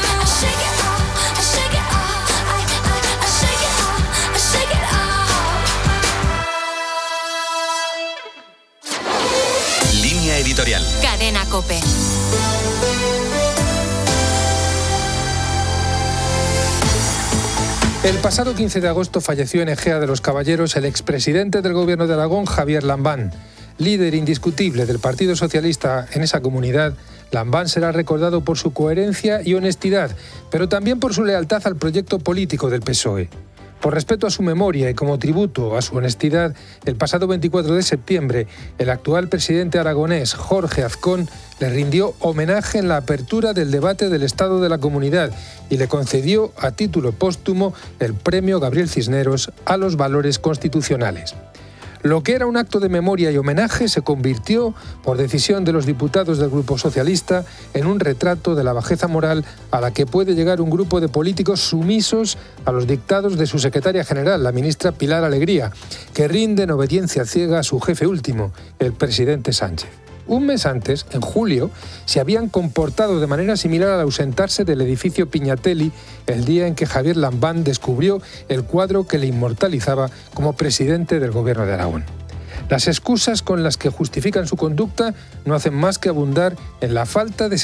Editorial. Cadena COPE. El pasado 15 de agosto falleció en Egea de los Caballeros el expresidente del Gobierno de Aragón, Javier Lambán. Líder indiscutible del Partido Socialista en esa comunidad, Lambán será recordado por su coherencia y honestidad, pero también por su lealtad al proyecto político del PSOE. Por respeto a su memoria y como tributo a su honestidad, el pasado 24 de septiembre, el actual presidente aragonés, Jorge Azcón, le rindió homenaje en la apertura del debate del Estado de la Comunidad y le concedió a título póstumo el premio Gabriel Cisneros a los valores constitucionales. Lo que era un acto de memoria y homenaje se convirtió, por decisión de los diputados del Grupo Socialista, en un retrato de la bajeza moral a la que puede llegar un grupo de políticos sumisos a los dictados de su secretaria general, la ministra Pilar Alegría, que rinden obediencia ciega a su jefe último, el presidente Sánchez. Un mes antes, en julio, se habían comportado de manera similar al ausentarse del edificio Pignatelli el día en que Javier Lambán descubrió el cuadro que le inmortalizaba como presidente del Gobierno de Aragón. Las excusas con las que justifican su conducta no hacen más que abundar en la falta de